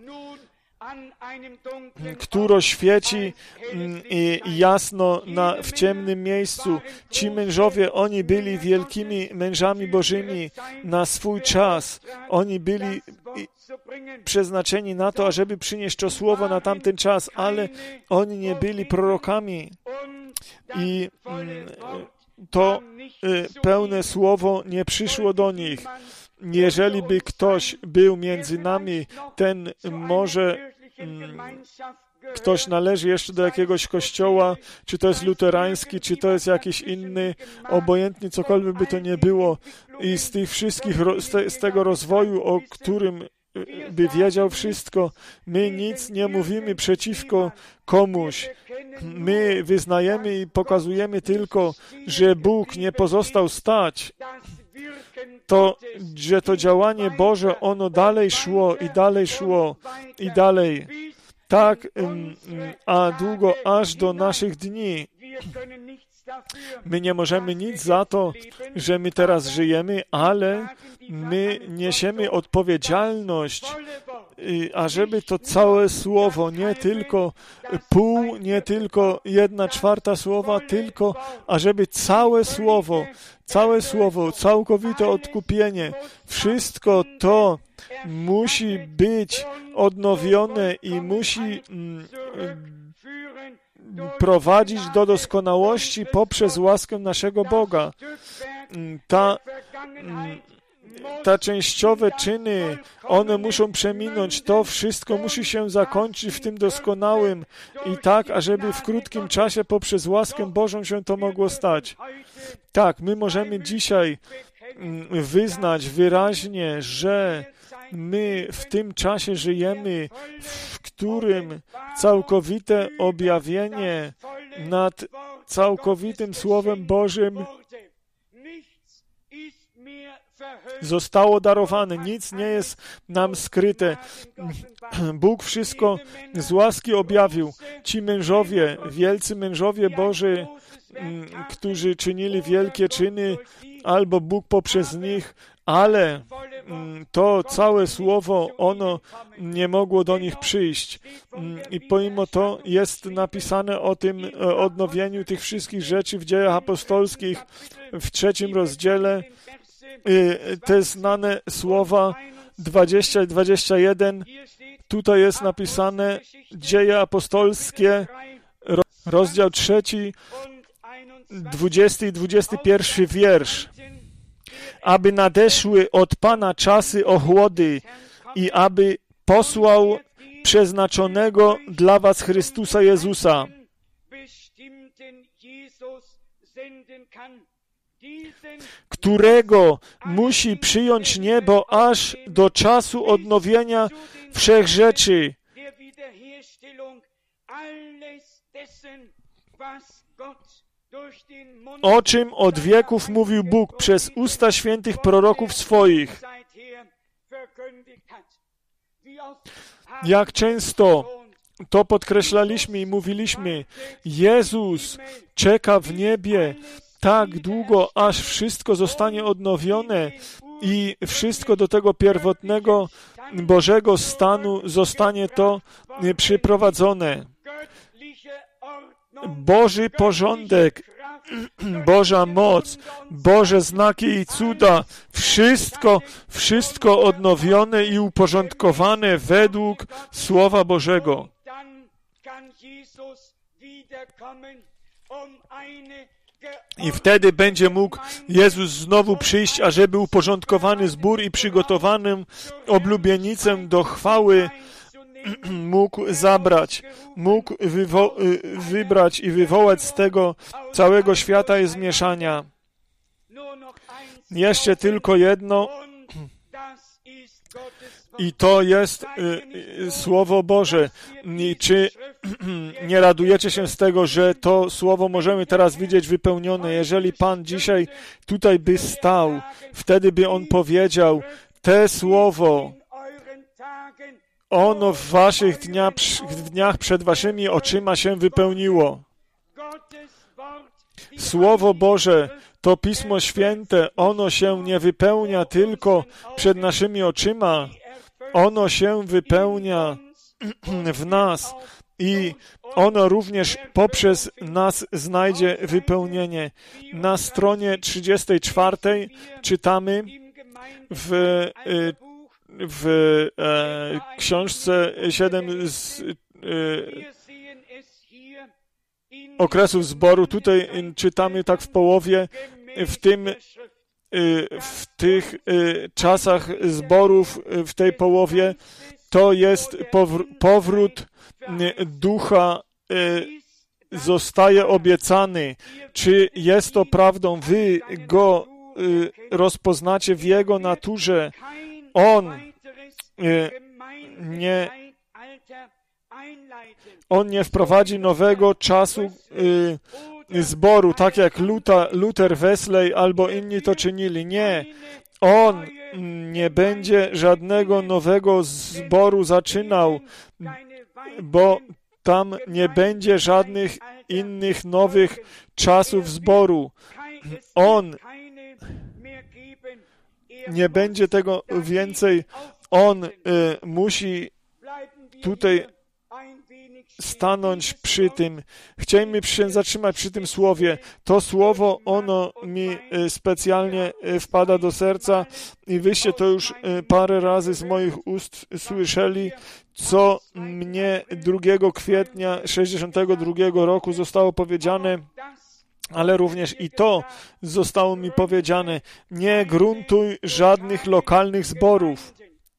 Speaker 1: które świeci jasno w ciemnym miejscu. Ci mężowie, oni byli wielkimi mężami Bożymi na swój czas. Oni byli przeznaczeni na to, ażeby przynieść to słowo na tamten czas, ale oni nie byli prorokami. I to pełne słowo nie przyszło do nich. Jeżeli by ktoś był między nami, ten może ktoś należy jeszcze do jakiegoś kościoła, czy to jest luterański, czy to jest jakiś inny, obojętnie cokolwiek by to nie było. I z tych wszystkich, z tego rozwoju, o którym by wiedział wszystko, my nic nie mówimy przeciwko komuś. My wyznajemy i pokazujemy tylko, że Bóg nie pozostał stać. Że to działanie Boże, ono dalej szło i dalej szło i dalej. Tak, a długo aż do naszych dni. My nie możemy nic za to, że my teraz żyjemy, ale my niesiemy odpowiedzialność, ażeby to całe słowo, nie tylko pół, nie tylko 1/4 słowa, tylko ażeby całe słowo, całkowite odkupienie, wszystko to musi być odnowione i musi prowadzić do doskonałości poprzez łaskę naszego Boga. Te częściowe czyny, one muszą przeminąć, to wszystko musi się zakończyć w tym doskonałym i tak, ażeby w krótkim czasie poprzez łaskę Bożą się to mogło stać. Tak, my możemy dzisiaj wyznać wyraźnie, że my w tym czasie żyjemy, w którym całkowite objawienie nad całkowitym Słowem Bożym zostało darowane. Nic nie jest nam skryte. Bóg wszystko z łaski objawił. Ci mężowie, wielcy mężowie Boży, którzy czynili wielkie czyny, albo Bóg poprzez nich, ale to całe słowo, ono nie mogło do nich przyjść. I pomimo to jest napisane o tym odnowieniu tych wszystkich rzeczy w Dziejach Apostolskich w 3 rozdziale. Te znane słowa 20 i 21. Tutaj jest napisane Dzieje Apostolskie, rozdział 3, 20 i 21 wiersz. Aby nadeszły od Pana czasy ochłody i aby posłał przeznaczonego dla was Chrystusa Jezusa, którego musi przyjąć niebo aż do czasu odnowienia wszech rzeczy, o czym od wieków mówił Bóg przez usta świętych proroków swoich. Jak często to podkreślaliśmy i mówiliśmy, Jezus czeka w niebie tak długo, aż wszystko zostanie odnowione i wszystko do tego pierwotnego Bożego stanu zostanie to przyprowadzone. Boży porządek, Boża moc, Boże znaki i cuda, wszystko odnowione i uporządkowane według Słowa Bożego. I wtedy będzie mógł Jezus znowu przyjść, ażeby uporządkowany zbór i przygotowanym oblubienicę do chwały mógł zabrać, mógł wybrać i wywołać z tego całego świata i zmieszania. Jeszcze tylko jedno i to jest Słowo Boże. I czy nie radujecie się z tego, że to Słowo możemy teraz widzieć wypełnione? Jeżeli Pan dzisiaj tutaj by stał, wtedy by On powiedział, te Słowo, ono w waszych dniach przed waszymi oczyma się wypełniło. Słowo Boże, to Pismo Święte, ono się nie wypełnia tylko przed naszymi oczyma, ono się wypełnia w nas i ono również poprzez nas znajdzie wypełnienie. Na stronie 34 czytamy w książce 7 z okresów zboru, tutaj czytamy tak w połowie, w tych czasach zborów, w tej połowie, to jest powrót Ducha, zostaje obiecany. Czy jest to prawdą? Wy Go rozpoznacie w Jego naturze. On nie wprowadzi nowego czasu zboru, tak jak Luther, Wesley albo inni to czynili. Nie. On nie będzie żadnego nowego zboru zaczynał, bo tam nie będzie żadnych innych nowych czasów zboru. On nie będzie tego więcej. On musi tutaj stanąć przy tym. Chcielibyśmy się zatrzymać przy tym słowie. To słowo, ono mi specjalnie wpada do serca i wyście to już parę razy z moich ust słyszeli, co mnie 2 kwietnia 1962 roku zostało powiedziane, ale również i to zostało mi powiedziane. Nie gruntuj żadnych lokalnych zborów.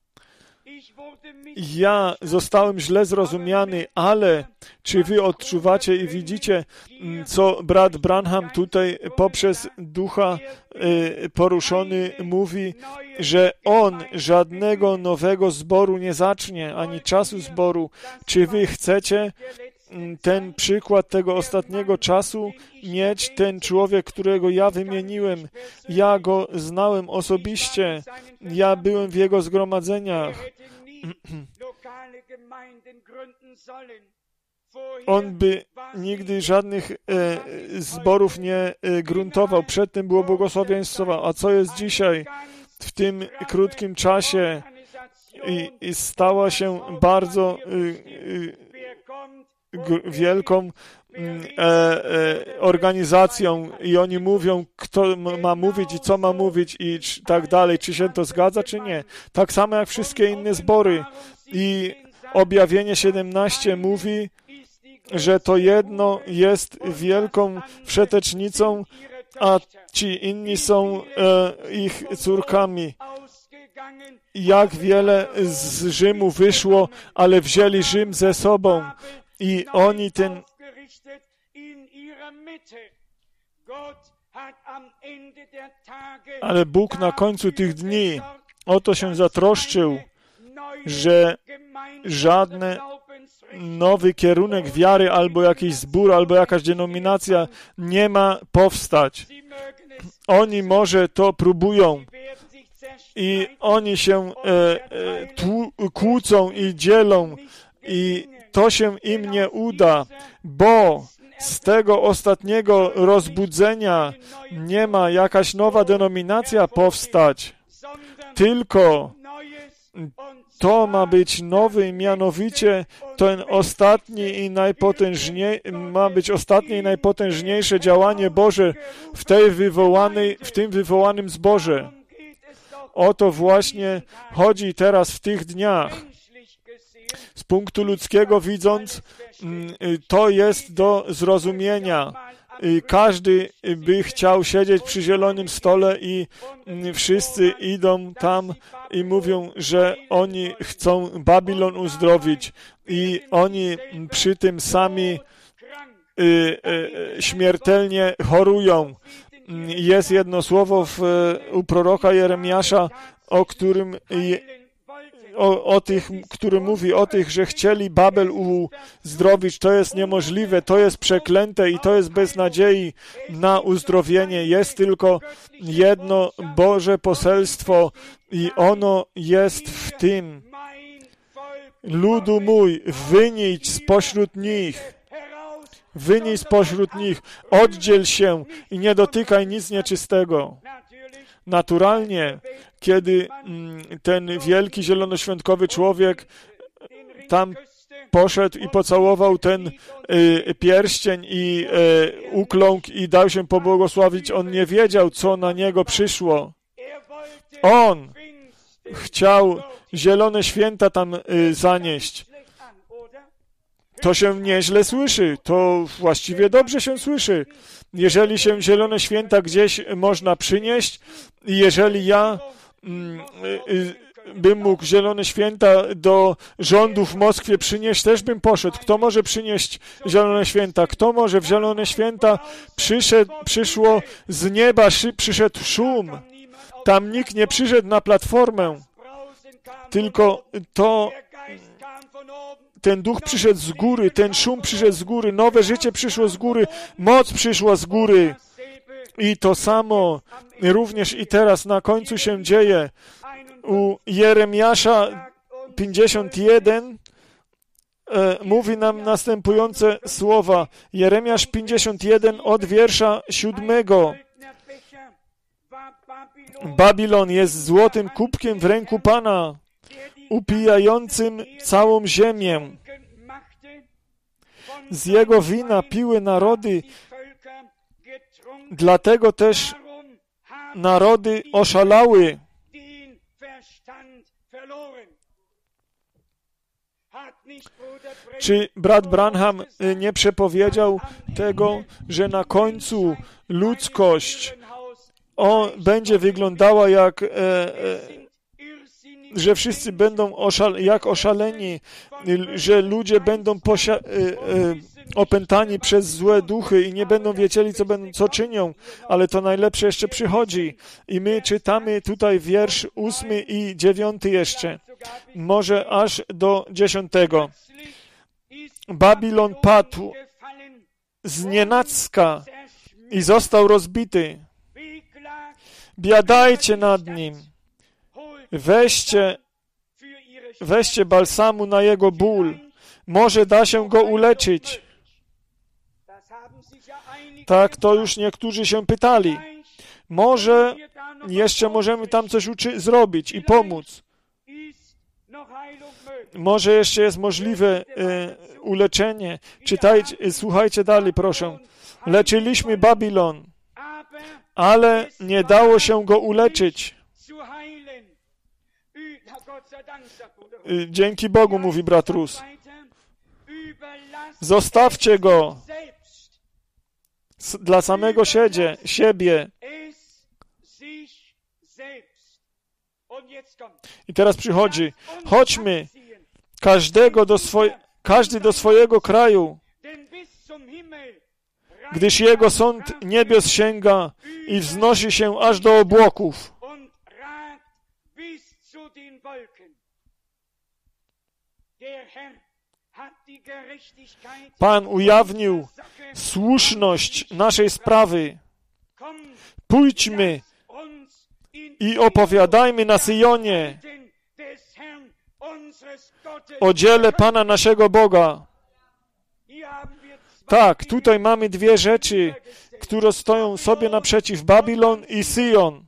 Speaker 1: Ja zostałem źle zrozumiany, ale czy wy odczuwacie i widzicie, co brat Branham tutaj poprzez Ducha poruszony mówi, że on żadnego nowego zboru nie zacznie, ani czasu zboru. Czy wy chcecie ten przykład tego ostatniego czasu mieć? Ten człowiek, którego ja wymieniłem, ja go znałem osobiście, ja byłem w jego zgromadzeniach. On by nigdy żadnych zborów nie gruntował. Przedtem było błogosławieństwo. A co jest dzisiaj? W tym krótkim czasie i stała się bardzo wielką organizacją i oni mówią, kto ma mówić i co ma mówić i tak dalej, czy się to zgadza, czy nie. Tak samo jak wszystkie inne zbory. I Objawienie 17 mówi, że to jedno jest wielką wszetecznicą, a ci inni są ich córkami. Jak wiele z Rzymu wyszło, ale wzięli Rzym ze sobą i oni ten ale Bóg na końcu tych dni o to się zatroszczył, że żadny nowy kierunek wiary, albo jakiś zbór, albo jakaś denominacja nie ma powstać. Oni może to próbują i oni się kłócą i dzielą i to się im nie uda, bo z tego ostatniego rozbudzenia nie ma jakaś nowa denominacja powstać, tylko to ma być nowy, mianowicie ten ostatni i ma być ostatnie i najpotężniejsze działanie Boże w tym wywołanym zborze. O to właśnie chodzi teraz w tych dniach. Z punktu ludzkiego widząc, to jest do zrozumienia, każdy by chciał siedzieć przy zielonym stole i wszyscy idą tam i mówią, że oni chcą Babilon uzdrowić i oni przy tym sami śmiertelnie chorują. Jest jedno słowo u proroka Jeremiasza, który mówi o tych, że chcieli Babel uzdrowić. To jest niemożliwe, to jest przeklęte i to jest bez nadziei na uzdrowienie. Jest tylko jedno Boże poselstwo i ono jest w tym. Ludu mój, wynijdź spośród nich. Wynijdź spośród nich, oddziel się i nie dotykaj nic nieczystego. Naturalnie, kiedy ten wielki zielonoświątkowy człowiek tam poszedł i pocałował ten pierścień i ukląkł i dał się pobłogosławić, on nie wiedział, co na niego przyszło. On chciał zielone święta tam zanieść. To się nieźle słyszy, to właściwie dobrze się słyszy. Jeżeli się zielone święta gdzieś można przynieść i jeżeli ja bym mógł zielone święta do rządu w Moskwie przynieść, też bym poszedł. Kto może przynieść zielone święta? Kto może w zielone święta przyszło z nieba, przyszedł szum. Tam nikt nie przyszedł na platformę, tylko ten duch przyszedł z góry, ten szum przyszedł z góry, nowe życie przyszło z góry, moc przyszła z góry. I to samo również i teraz na końcu się dzieje. U Jeremiasza 51 mówi nam następujące słowa. Jeremiasz 51 od wiersza 7. Babilon jest złotym kubkiem w ręku Pana, upijającym całą ziemię. Z jego wina piły narody, dlatego też narody oszalały. Czy brat Branham nie przepowiedział tego, że na końcu ludzkość będzie wyglądała jak że wszyscy będą jak oszaleni, że ludzie będą opętani przez złe duchy i nie będą wiedzieli, co czynią, ale to najlepsze jeszcze przychodzi. I my czytamy tutaj wiersz 8 i 9 jeszcze, może aż do 10. Babilon padł znienacka i został rozbity. Biadajcie nad nim. Weźcie balsamu na jego ból. Może da się go uleczyć. Tak, to już niektórzy się pytali. Może jeszcze możemy tam coś zrobić i pomóc. Może jeszcze jest możliwe uleczenie. Słuchajcie dalej, proszę. Leczyliśmy Babilon, ale nie dało się go uleczyć. Dzięki Bogu, mówi brat Rus. Zostawcie go dla samego siebie. I teraz przychodzi. Chodźmy, każdy do swojego kraju, gdyż jego sąd niebios sięga i wznosi się aż do obłoków. Pan ujawnił słuszność naszej sprawy. Pójdźmy i opowiadajmy na Syjonie o dziele Pana naszego Boga. Tak, tutaj mamy dwie rzeczy, które stoją sobie naprzeciw, Babilon i Syjon.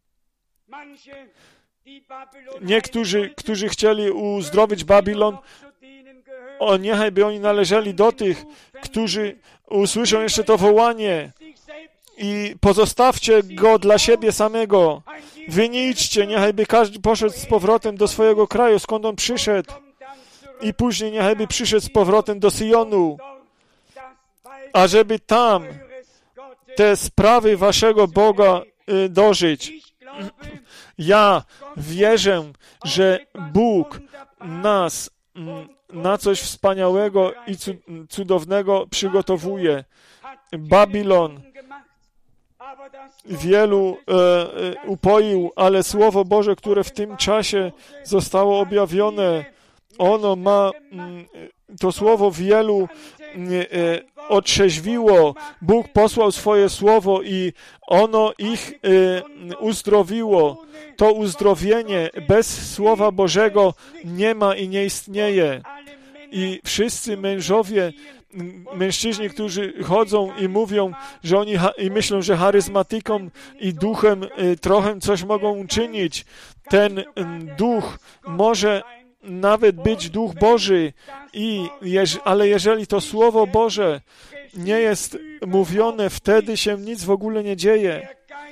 Speaker 1: Niektórzy, którzy chcieli uzdrowić Babilon, niechaj by oni należeli do tych, którzy usłyszą jeszcze to wołanie i pozostawcie go dla siebie samego. Wynijdźcie, niechaj by każdy poszedł z powrotem do swojego kraju, skąd on przyszedł i później niechaj by przyszedł z powrotem do Syjonu, ażeby tam te sprawy waszego Boga dożyć. Ja wierzę, że Bóg nas na coś wspaniałego i cudownego przygotowuje. Babilon wielu upoił, ale Słowo Boże, które w tym czasie zostało objawione, ono ma, to Słowo wielu otrzeźwiło. Bóg posłał swoje Słowo i ono ich uzdrowiło. To uzdrowienie bez Słowa Bożego nie ma i nie istnieje. I wszyscy mężczyźni, którzy chodzą i mówią, że oni i myślą, że charyzmatykom i duchem trochę coś mogą uczynić. Ten duch może nawet być duch Boży, ale jeżeli to Słowo Boże nie jest mówione, wtedy się nic w ogóle nie dzieje.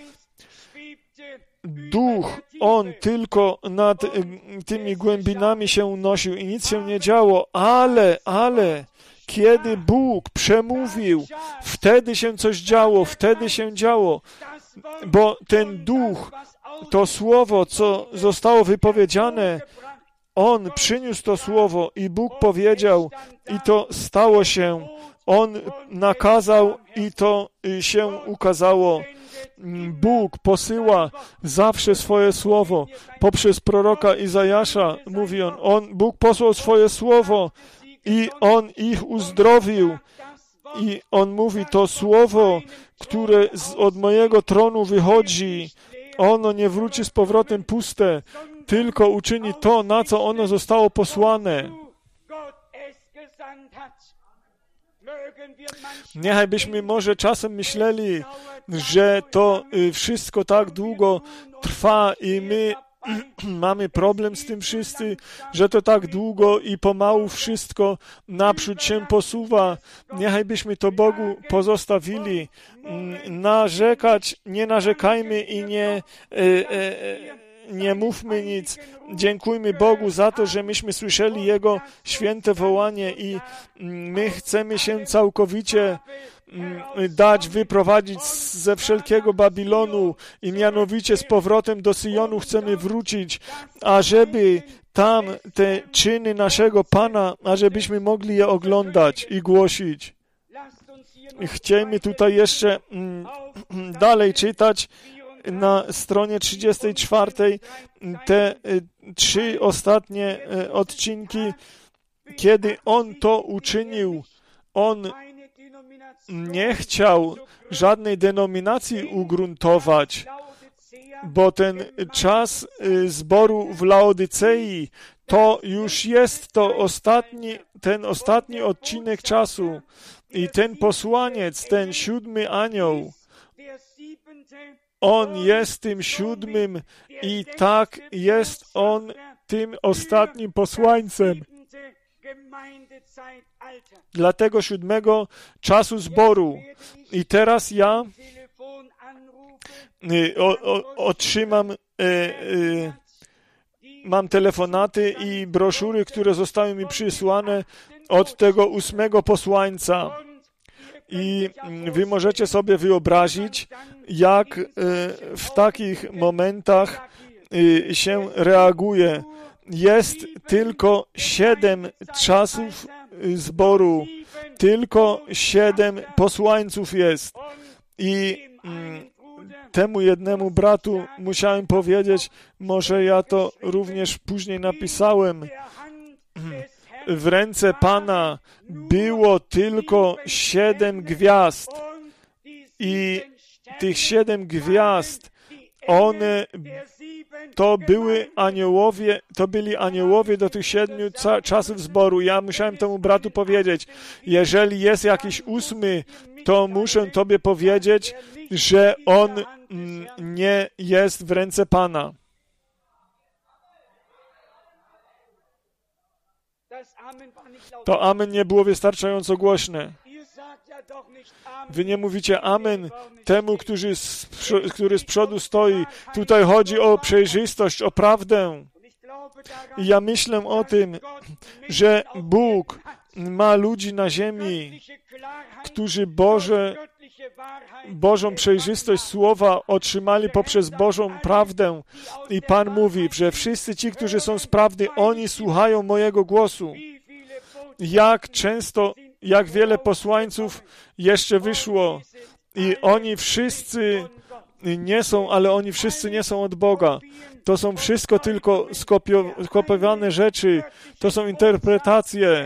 Speaker 1: Duch, on tylko nad tymi głębinami się unosił i nic się nie działo, ale kiedy Bóg przemówił, wtedy się coś działo, bo ten duch, to słowo, co zostało wypowiedziane, on przyniósł to słowo i Bóg powiedział i to stało się. On nakazał i to się ukazało. Bóg posyła zawsze swoje słowo. Poprzez proroka Izajasza mówi Bóg posłał swoje słowo i On ich uzdrowił. I On mówi, to słowo, które od mojego tronu wychodzi, ono nie wróci z powrotem puste, tylko uczyni to, na co ono zostało posłane. Niechaj byśmy może czasem myśleli, że to wszystko tak długo trwa i my mamy problem z tym wszyscy, że to tak długo i pomału wszystko naprzód się posuwa. Niechaj byśmy to Bogu pozostawili. Narzekać nie narzekajmy i nie mówmy nic. Dziękujmy Bogu za to, że myśmy słyszeli Jego święte wołanie i my chcemy się całkowicie dać wyprowadzić ze wszelkiego Babilonu i mianowicie z powrotem do Syjonu chcemy wrócić, ażeby tam te czyny naszego Pana, ażebyśmy mogli je oglądać i głosić. Chcielibyśmy tutaj jeszcze dalej czytać na stronie 34 te 3 ostatnie odcinki, kiedy On to uczynił. On nie chciał żadnej denominacji ugruntować, bo ten czas zboru w Laodycei to już jest ten ostatni odcinek czasu. I ten posłaniec, ten 7. anioł, on jest tym 7. i tak jest on tym ostatnim posłańcem dla tego 7. czasu zboru. I teraz ja otrzymam mam telefonaty i broszury, które zostały mi przysłane od tego 8. posłańca. I wy możecie sobie wyobrazić, jak w takich momentach się reaguje. Jest tylko 7 czasów zboru, tylko 7 posłańców jest. I temu jednemu bratu musiałem powiedzieć, może ja to również później napisałem, w ręce Pana było tylko 7 gwiazd i tych 7 gwiazd, one to byli aniołowie do tych 7 czasów zboru. Ja musiałem temu bratu powiedzieć, jeżeli jest jakiś 8, to muszę tobie powiedzieć, że on nie jest w ręce Pana. To amen nie było wystarczająco głośne. Wy nie mówicie amen temu, który z przodu stoi. Tutaj chodzi o przejrzystość, o prawdę. I ja myślę o tym, że Bóg ma ludzi na ziemi, którzy Bożą przejrzystość Słowa otrzymali poprzez Bożą prawdę. I Pan mówi, że wszyscy ci, którzy są z prawdy, oni słuchają mojego głosu. Jak często, jak wiele posłańców jeszcze wyszło i oni wszyscy nie są, ale oni wszyscy nie są od Boga. To są wszystko tylko skopiowane rzeczy, to są interpretacje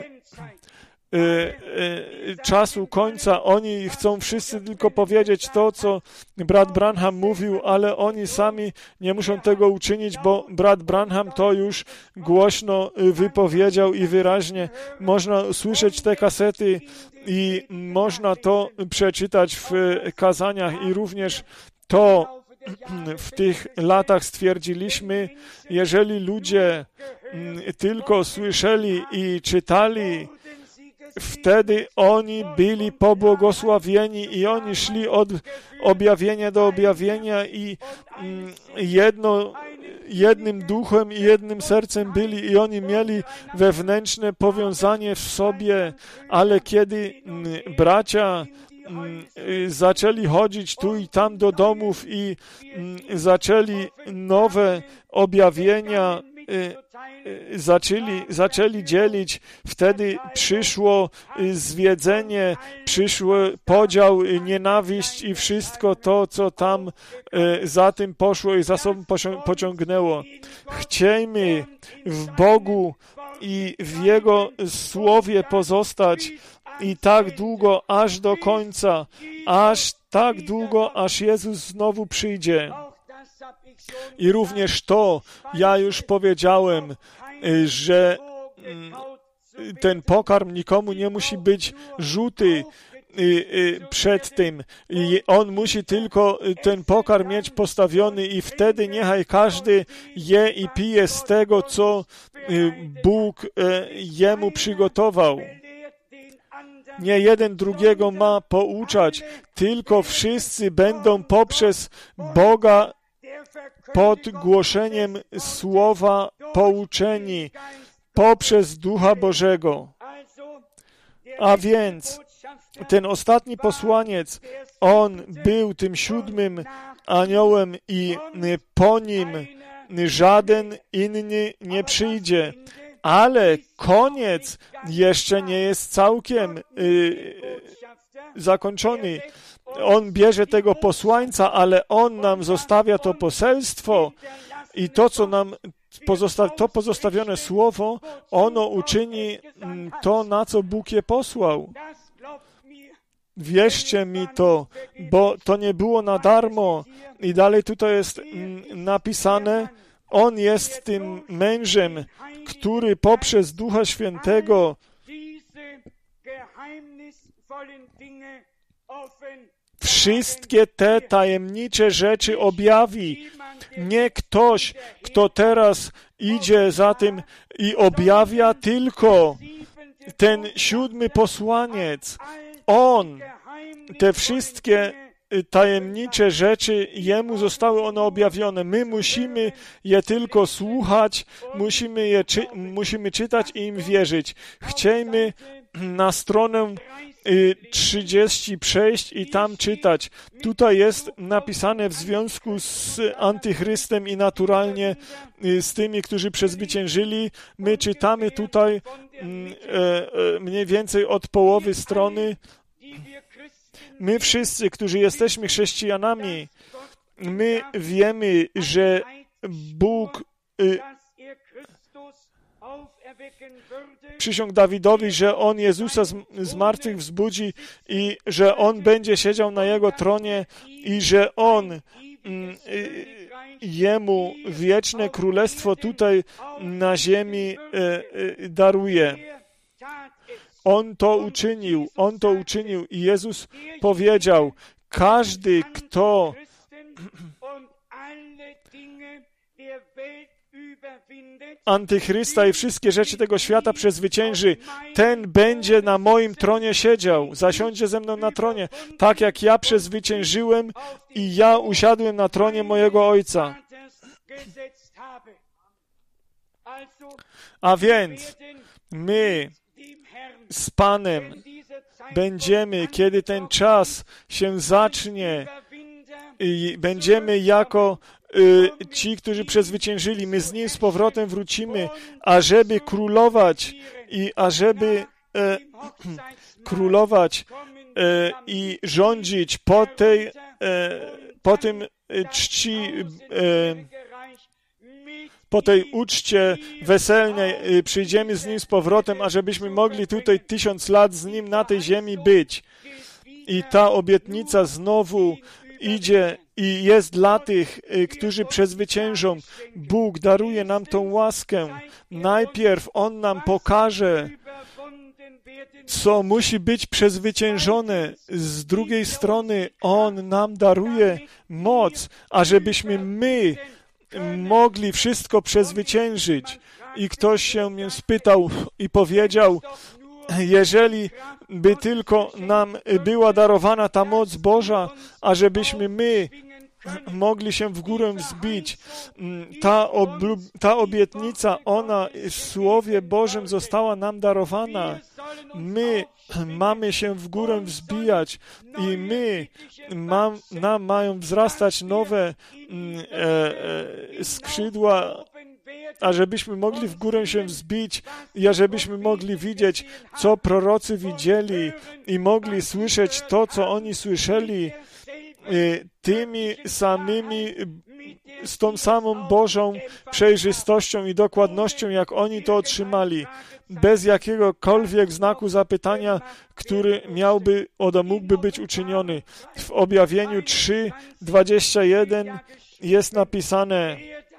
Speaker 1: czasu końca. Oni chcą wszyscy tylko powiedzieć to, co brat Branham mówił, ale oni sami nie muszą tego uczynić, bo brat Branham to już głośno wypowiedział i wyraźnie można usłyszeć te kasety i można to przeczytać w kazaniach i również to w tych latach stwierdziliśmy, jeżeli ludzie tylko słyszeli i czytali, wtedy oni byli pobłogosławieni i oni szli od objawienia do objawienia i jednym duchem i jednym sercem byli i oni mieli wewnętrzne powiązanie w sobie, ale kiedy bracia zaczęli chodzić tu i tam do domów i zaczęli nowe objawienia, zaczęli dzielić, wtedy przyszło zwiedzenie, przyszło podział, nienawiść i wszystko to, co tam za tym poszło i za sobą pociągnęło. Chciejmy w Bogu i w Jego Słowie pozostać i tak długo, aż do końca, aż tak długo, aż Jezus znowu przyjdzie. I również to, ja już powiedziałem, że ten pokarm nikomu nie musi być rzuty przed tym. I on musi tylko ten pokarm mieć postawiony i wtedy niechaj każdy je i pije z tego, co Bóg jemu przygotował. Nie jeden drugiego ma pouczać, tylko wszyscy będą poprzez Boga pod głoszeniem Słowa pouczeni, poprzez Ducha Bożego. A więc ten ostatni posłaniec, on był tym 7. aniołem i po nim żaden inny nie przyjdzie. Ale koniec jeszcze nie jest całkiem zakończony. On bierze tego posłańca, ale on nam zostawia to poselstwo i to, co nam to pozostawione słowo, ono uczyni to, na co Bóg je posłał. Wierzcie mi to, bo to nie było na darmo. I dalej tutaj jest napisane, on jest tym mężem, który poprzez Ducha Świętego wszystkie te tajemnicze rzeczy objawi. Nie ktoś, kto teraz idzie za tym i objawia, tylko ten 7. posłaniec. On te wszystkie tajemnicze rzeczy, Jemu zostały one objawione. My musimy je tylko słuchać, musimy czytać i im wierzyć. Chciejmy na stronę 30 przejść i tam czytać. Tutaj jest napisane w związku z Antychrystem i naturalnie z tymi, którzy przezwyciężyli. My czytamy tutaj mniej więcej od połowy strony. My wszyscy, którzy jesteśmy chrześcijanami, my wiemy, że Bóg przysiągł Dawidowi, że On Jezusa z martwych wzbudzi i że On będzie siedział na Jego tronie i że On Jemu wieczne królestwo tutaj na ziemi daruje. On to uczynił i Jezus powiedział, każdy, kto Antychrysta i wszystkie rzeczy tego świata przezwycięży, ten będzie na moim tronie siedział, zasiądzie ze mną na tronie, tak jak ja przezwyciężyłem i ja usiadłem na tronie mojego Ojca. A więc my z Panem będziemy, kiedy ten czas się zacznie, i będziemy jako ci, którzy przezwyciężyli, my z Nim z powrotem wrócimy, ażeby królować i ażeby królować i rządzić po tym czci, po tej uczcie weselnej przyjdziemy z Nim z powrotem, ażebyśmy mogli tutaj 1000 lat z Nim na tej ziemi być. I ta obietnica znowu idzie i jest dla tych, którzy przezwyciężą. Bóg daruje nam tą łaskę. Najpierw On nam pokaże, co musi być przezwyciężone. Z drugiej strony On nam daruje moc, ażebyśmy my mogli wszystko przezwyciężyć. I ktoś się mnie spytał i powiedział, jeżeli by tylko nam była darowana ta moc Boża, ażebyśmy my mogli się w górę wzbić. Ta obietnica, ona w Słowie Bożym została nam darowana. My mamy się w górę wzbijać i nam mają wzrastać nowe skrzydła, ażebyśmy mogli w górę się wzbić i ażebyśmy mogli widzieć, co prorocy widzieli i mogli słyszeć to, co oni słyszeli, tymi samymi, z tą samą Bożą przejrzystością i dokładnością, jak oni to otrzymali, bez jakiegokolwiek znaku zapytania, który mógłby być uczyniony. W Objawieniu 3:21 jest napisane: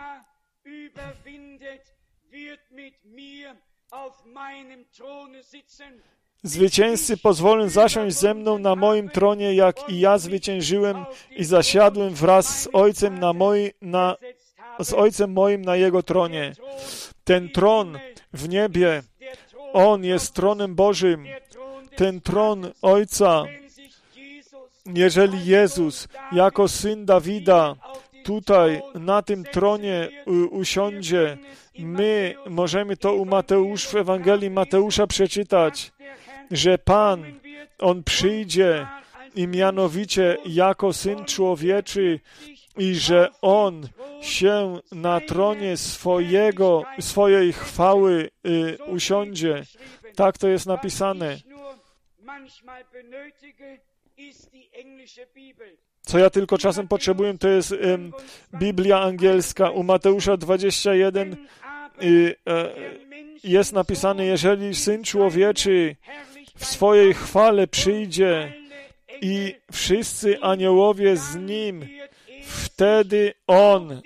Speaker 1: Zwycięzcy pozwolę zasiąść ze mną na moim tronie, jak i ja zwyciężyłem i zasiadłem wraz z Ojcem moim na Jego tronie. Ten tron w niebie, On jest tronem Bożym. Ten tron Ojca, jeżeli Jezus jako Syn Dawida tutaj na tym tronie usiądzie, my możemy to w Ewangelii Mateusza przeczytać, że Pan, On przyjdzie i mianowicie jako Syn Człowieczy i że On się na tronie swojej chwały usiądzie. Tak to jest napisane. Co ja tylko czasem potrzebuję, to jest Biblia angielska. U Mateusza 21 jest napisane, jeżeli Syn Człowieczy w swojej chwale przyjdzie i wszyscy aniołowie z Nim, wtedy On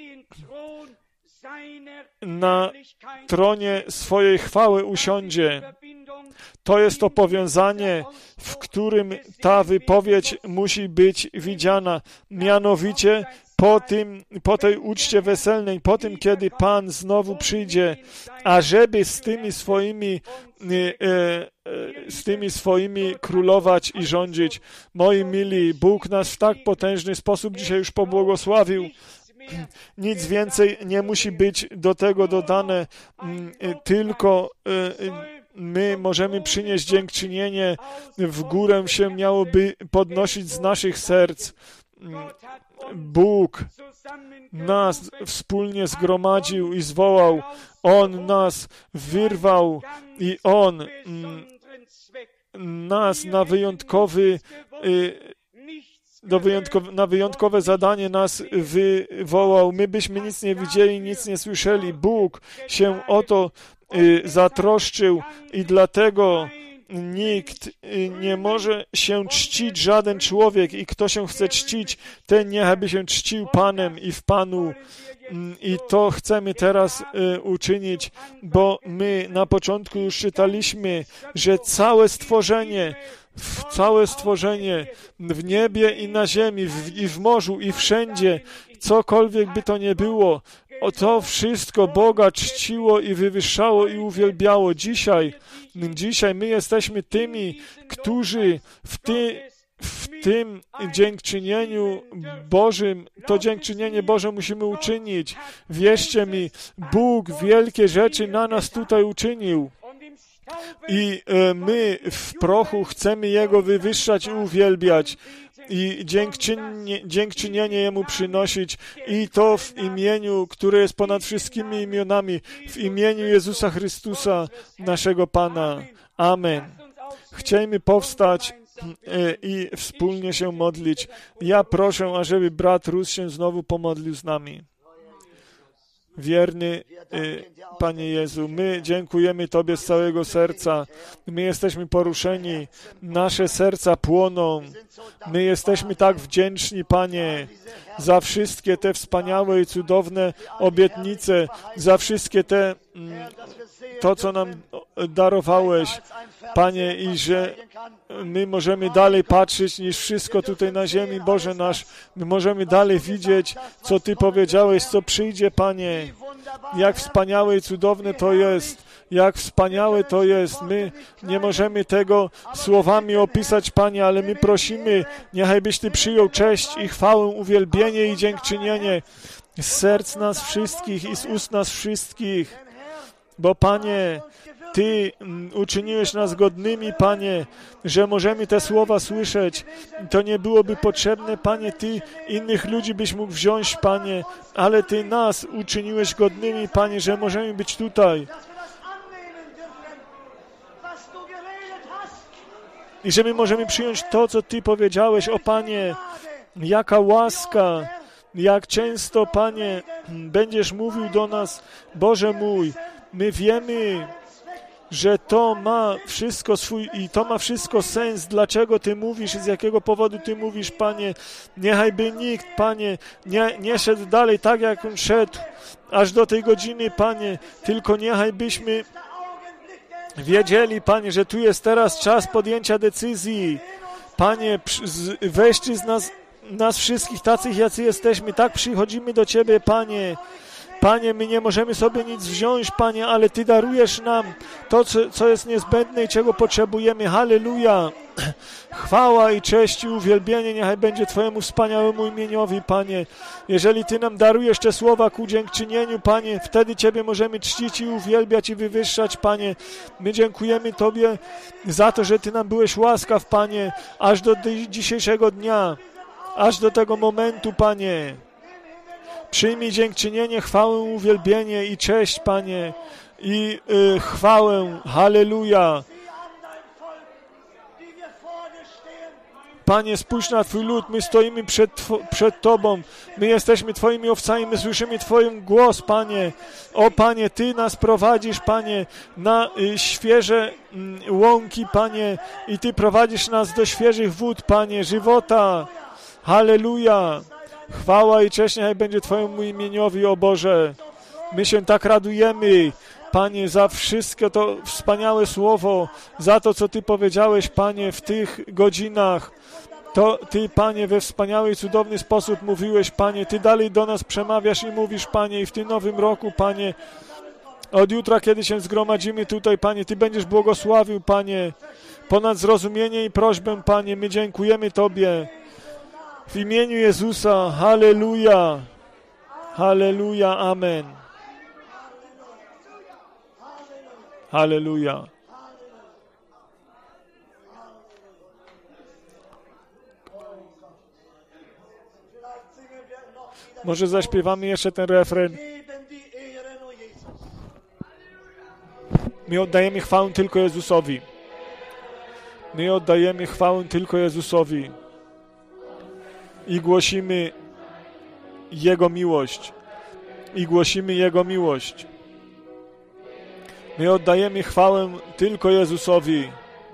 Speaker 1: na tronie swojej chwały usiądzie. To jest to powiązanie, w którym ta wypowiedź musi być widziana. Mianowicie po tej uczcie weselnej, po tym, kiedy Pan znowu przyjdzie, ażeby z tymi swoimi królować i rządzić. Moi mili, Bóg nas w tak potężny sposób dzisiaj już pobłogosławił. Nic więcej nie musi być do tego dodane, tylko my możemy przynieść dziękczynienie, w górę się miałoby podnosić z naszych serc. Bóg nas wspólnie zgromadził i zwołał. On nas wyrwał i On nas na wyjątkowe zadanie nas wywołał. My byśmy nic nie widzieli, nic nie słyszeli. Bóg się o to zatroszczył i dlatego nikt nie może się czcić, żaden człowiek, i kto się chce czcić, ten niechby się czcił Panem i w Panu. I to chcemy teraz uczynić, bo my na początku już czytaliśmy, że całe stworzenie w niebie i na ziemi, i w morzu, i wszędzie, cokolwiek by to nie było, to wszystko Boga czciło i wywyższało i uwielbiało. Dzisiaj my jesteśmy tymi, którzy w tym dziękczynieniu Bożym, to dziękczynienie Boże musimy uczynić. Wierzcie mi, Bóg wielkie rzeczy na nas tutaj uczynił. I my w prochu chcemy Jego wywyższać i uwielbiać i dziękczynienie Jemu przynosić i to w imieniu, które jest ponad wszystkimi imionami, w imieniu Jezusa Chrystusa, naszego Pana. Amen. Chciejmy powstać i wspólnie się modlić. Ja proszę, ażeby brat Rus się znowu pomodlił z nami. Wierny Panie Jezu, my dziękujemy Tobie z całego serca. My jesteśmy poruszeni, nasze serca płoną. My jesteśmy tak wdzięczni, Panie, za wszystkie te wspaniałe i cudowne obietnice, za wszystkie to, co nam darowałeś, Panie, i że my możemy dalej patrzeć niż wszystko tutaj na ziemi, Boże nasz. My możemy dalej widzieć, co Ty powiedziałeś, co przyjdzie, Panie. Jak wspaniałe i cudowne to jest. Jak wspaniałe to jest. My nie możemy tego słowami opisać, Panie, ale my prosimy, niechaj byś Ty przyjął cześć i chwałę, uwielbienie i dziękczynienie z serc nas wszystkich i z ust nas wszystkich. Bo, Panie, Ty uczyniłeś nas godnymi, Panie, że możemy te słowa słyszeć. To nie byłoby potrzebne, Panie, Ty innych ludzi byś mógł wziąć, Panie, ale Ty nas uczyniłeś godnymi, Panie, że możemy być tutaj. I że my możemy przyjąć to, co Ty powiedziałeś, o Panie, jaka łaska, jak często, Panie, będziesz mówił do nas, Boże mój, my wiemy, że to ma wszystko to ma wszystko sens, dlaczego Ty mówisz i z jakiego powodu Ty mówisz, Panie. Niechaj by nikt, Panie, nie szedł dalej tak, jak on szedł, aż do tej godziny, Panie, tylko niechaj byśmy wiedzieli, Panie, że tu jest teraz czas podjęcia decyzji. Panie, weźcie z nas wszystkich tacych, jacy jesteśmy, tak przychodzimy do Ciebie, Panie. Panie, my nie możemy sobie nic wziąć, Panie, ale Ty darujesz nam to, co jest niezbędne i czego potrzebujemy. Halleluja! Chwała i cześć i uwielbienie niechaj będzie Twojemu wspaniałemu imieniowi, Panie. Jeżeli Ty nam darujesz te słowa ku dziękczynieniu, Panie, wtedy Ciebie możemy czcić i uwielbiać i wywyższać, Panie. My dziękujemy Tobie za to, że Ty nam byłeś łaskaw, Panie, aż do dzisiejszego dnia, aż do tego momentu, Panie. Przyjmij dziękczynienie, chwałę, uwielbienie i cześć, Panie, i chwałę. Halleluja. Panie, spójrz na Twój lud, my stoimy przed Tobą, my jesteśmy Twoimi owcami, my słyszymy Twój głos, Panie. O, Panie, Ty nas prowadzisz, Panie, na świeże łąki, Panie, i Ty prowadzisz nas do świeżych wód, Panie, żywota. Halleluja. Chwała i cześć niechaj będzie Twojemu imieniowi, o Boże. My się tak radujemy, Panie, za wszystko to wspaniałe słowo, za to, co Ty powiedziałeś, Panie, w tych godzinach. To Ty, Panie, we wspaniały i cudowny sposób mówiłeś, Panie. Ty dalej do nas przemawiasz i mówisz, Panie, i w tym nowym roku, Panie, od jutra, kiedy się zgromadzimy tutaj, Panie, Ty będziesz błogosławił, Panie, ponad zrozumienie i prośbę, Panie. My dziękujemy Tobie. W imieniu Jezusa, halleluja, halleluja, amen. Halleluja. Może zaśpiewamy jeszcze ten refren. My oddajemy chwałę tylko Jezusowi. My oddajemy chwałę tylko Jezusowi. I głosimy Jego miłość. I głosimy Jego miłość. My oddajemy chwałę tylko Jezusowi.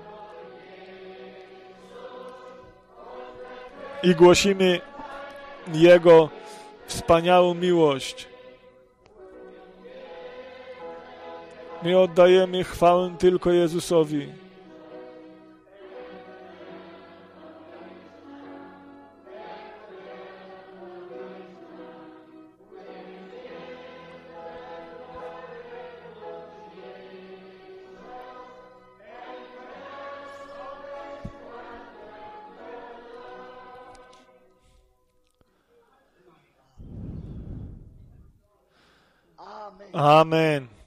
Speaker 1: I głosimy Jego wspaniałą miłość. My oddajemy chwałę tylko Jezusowi. Amen.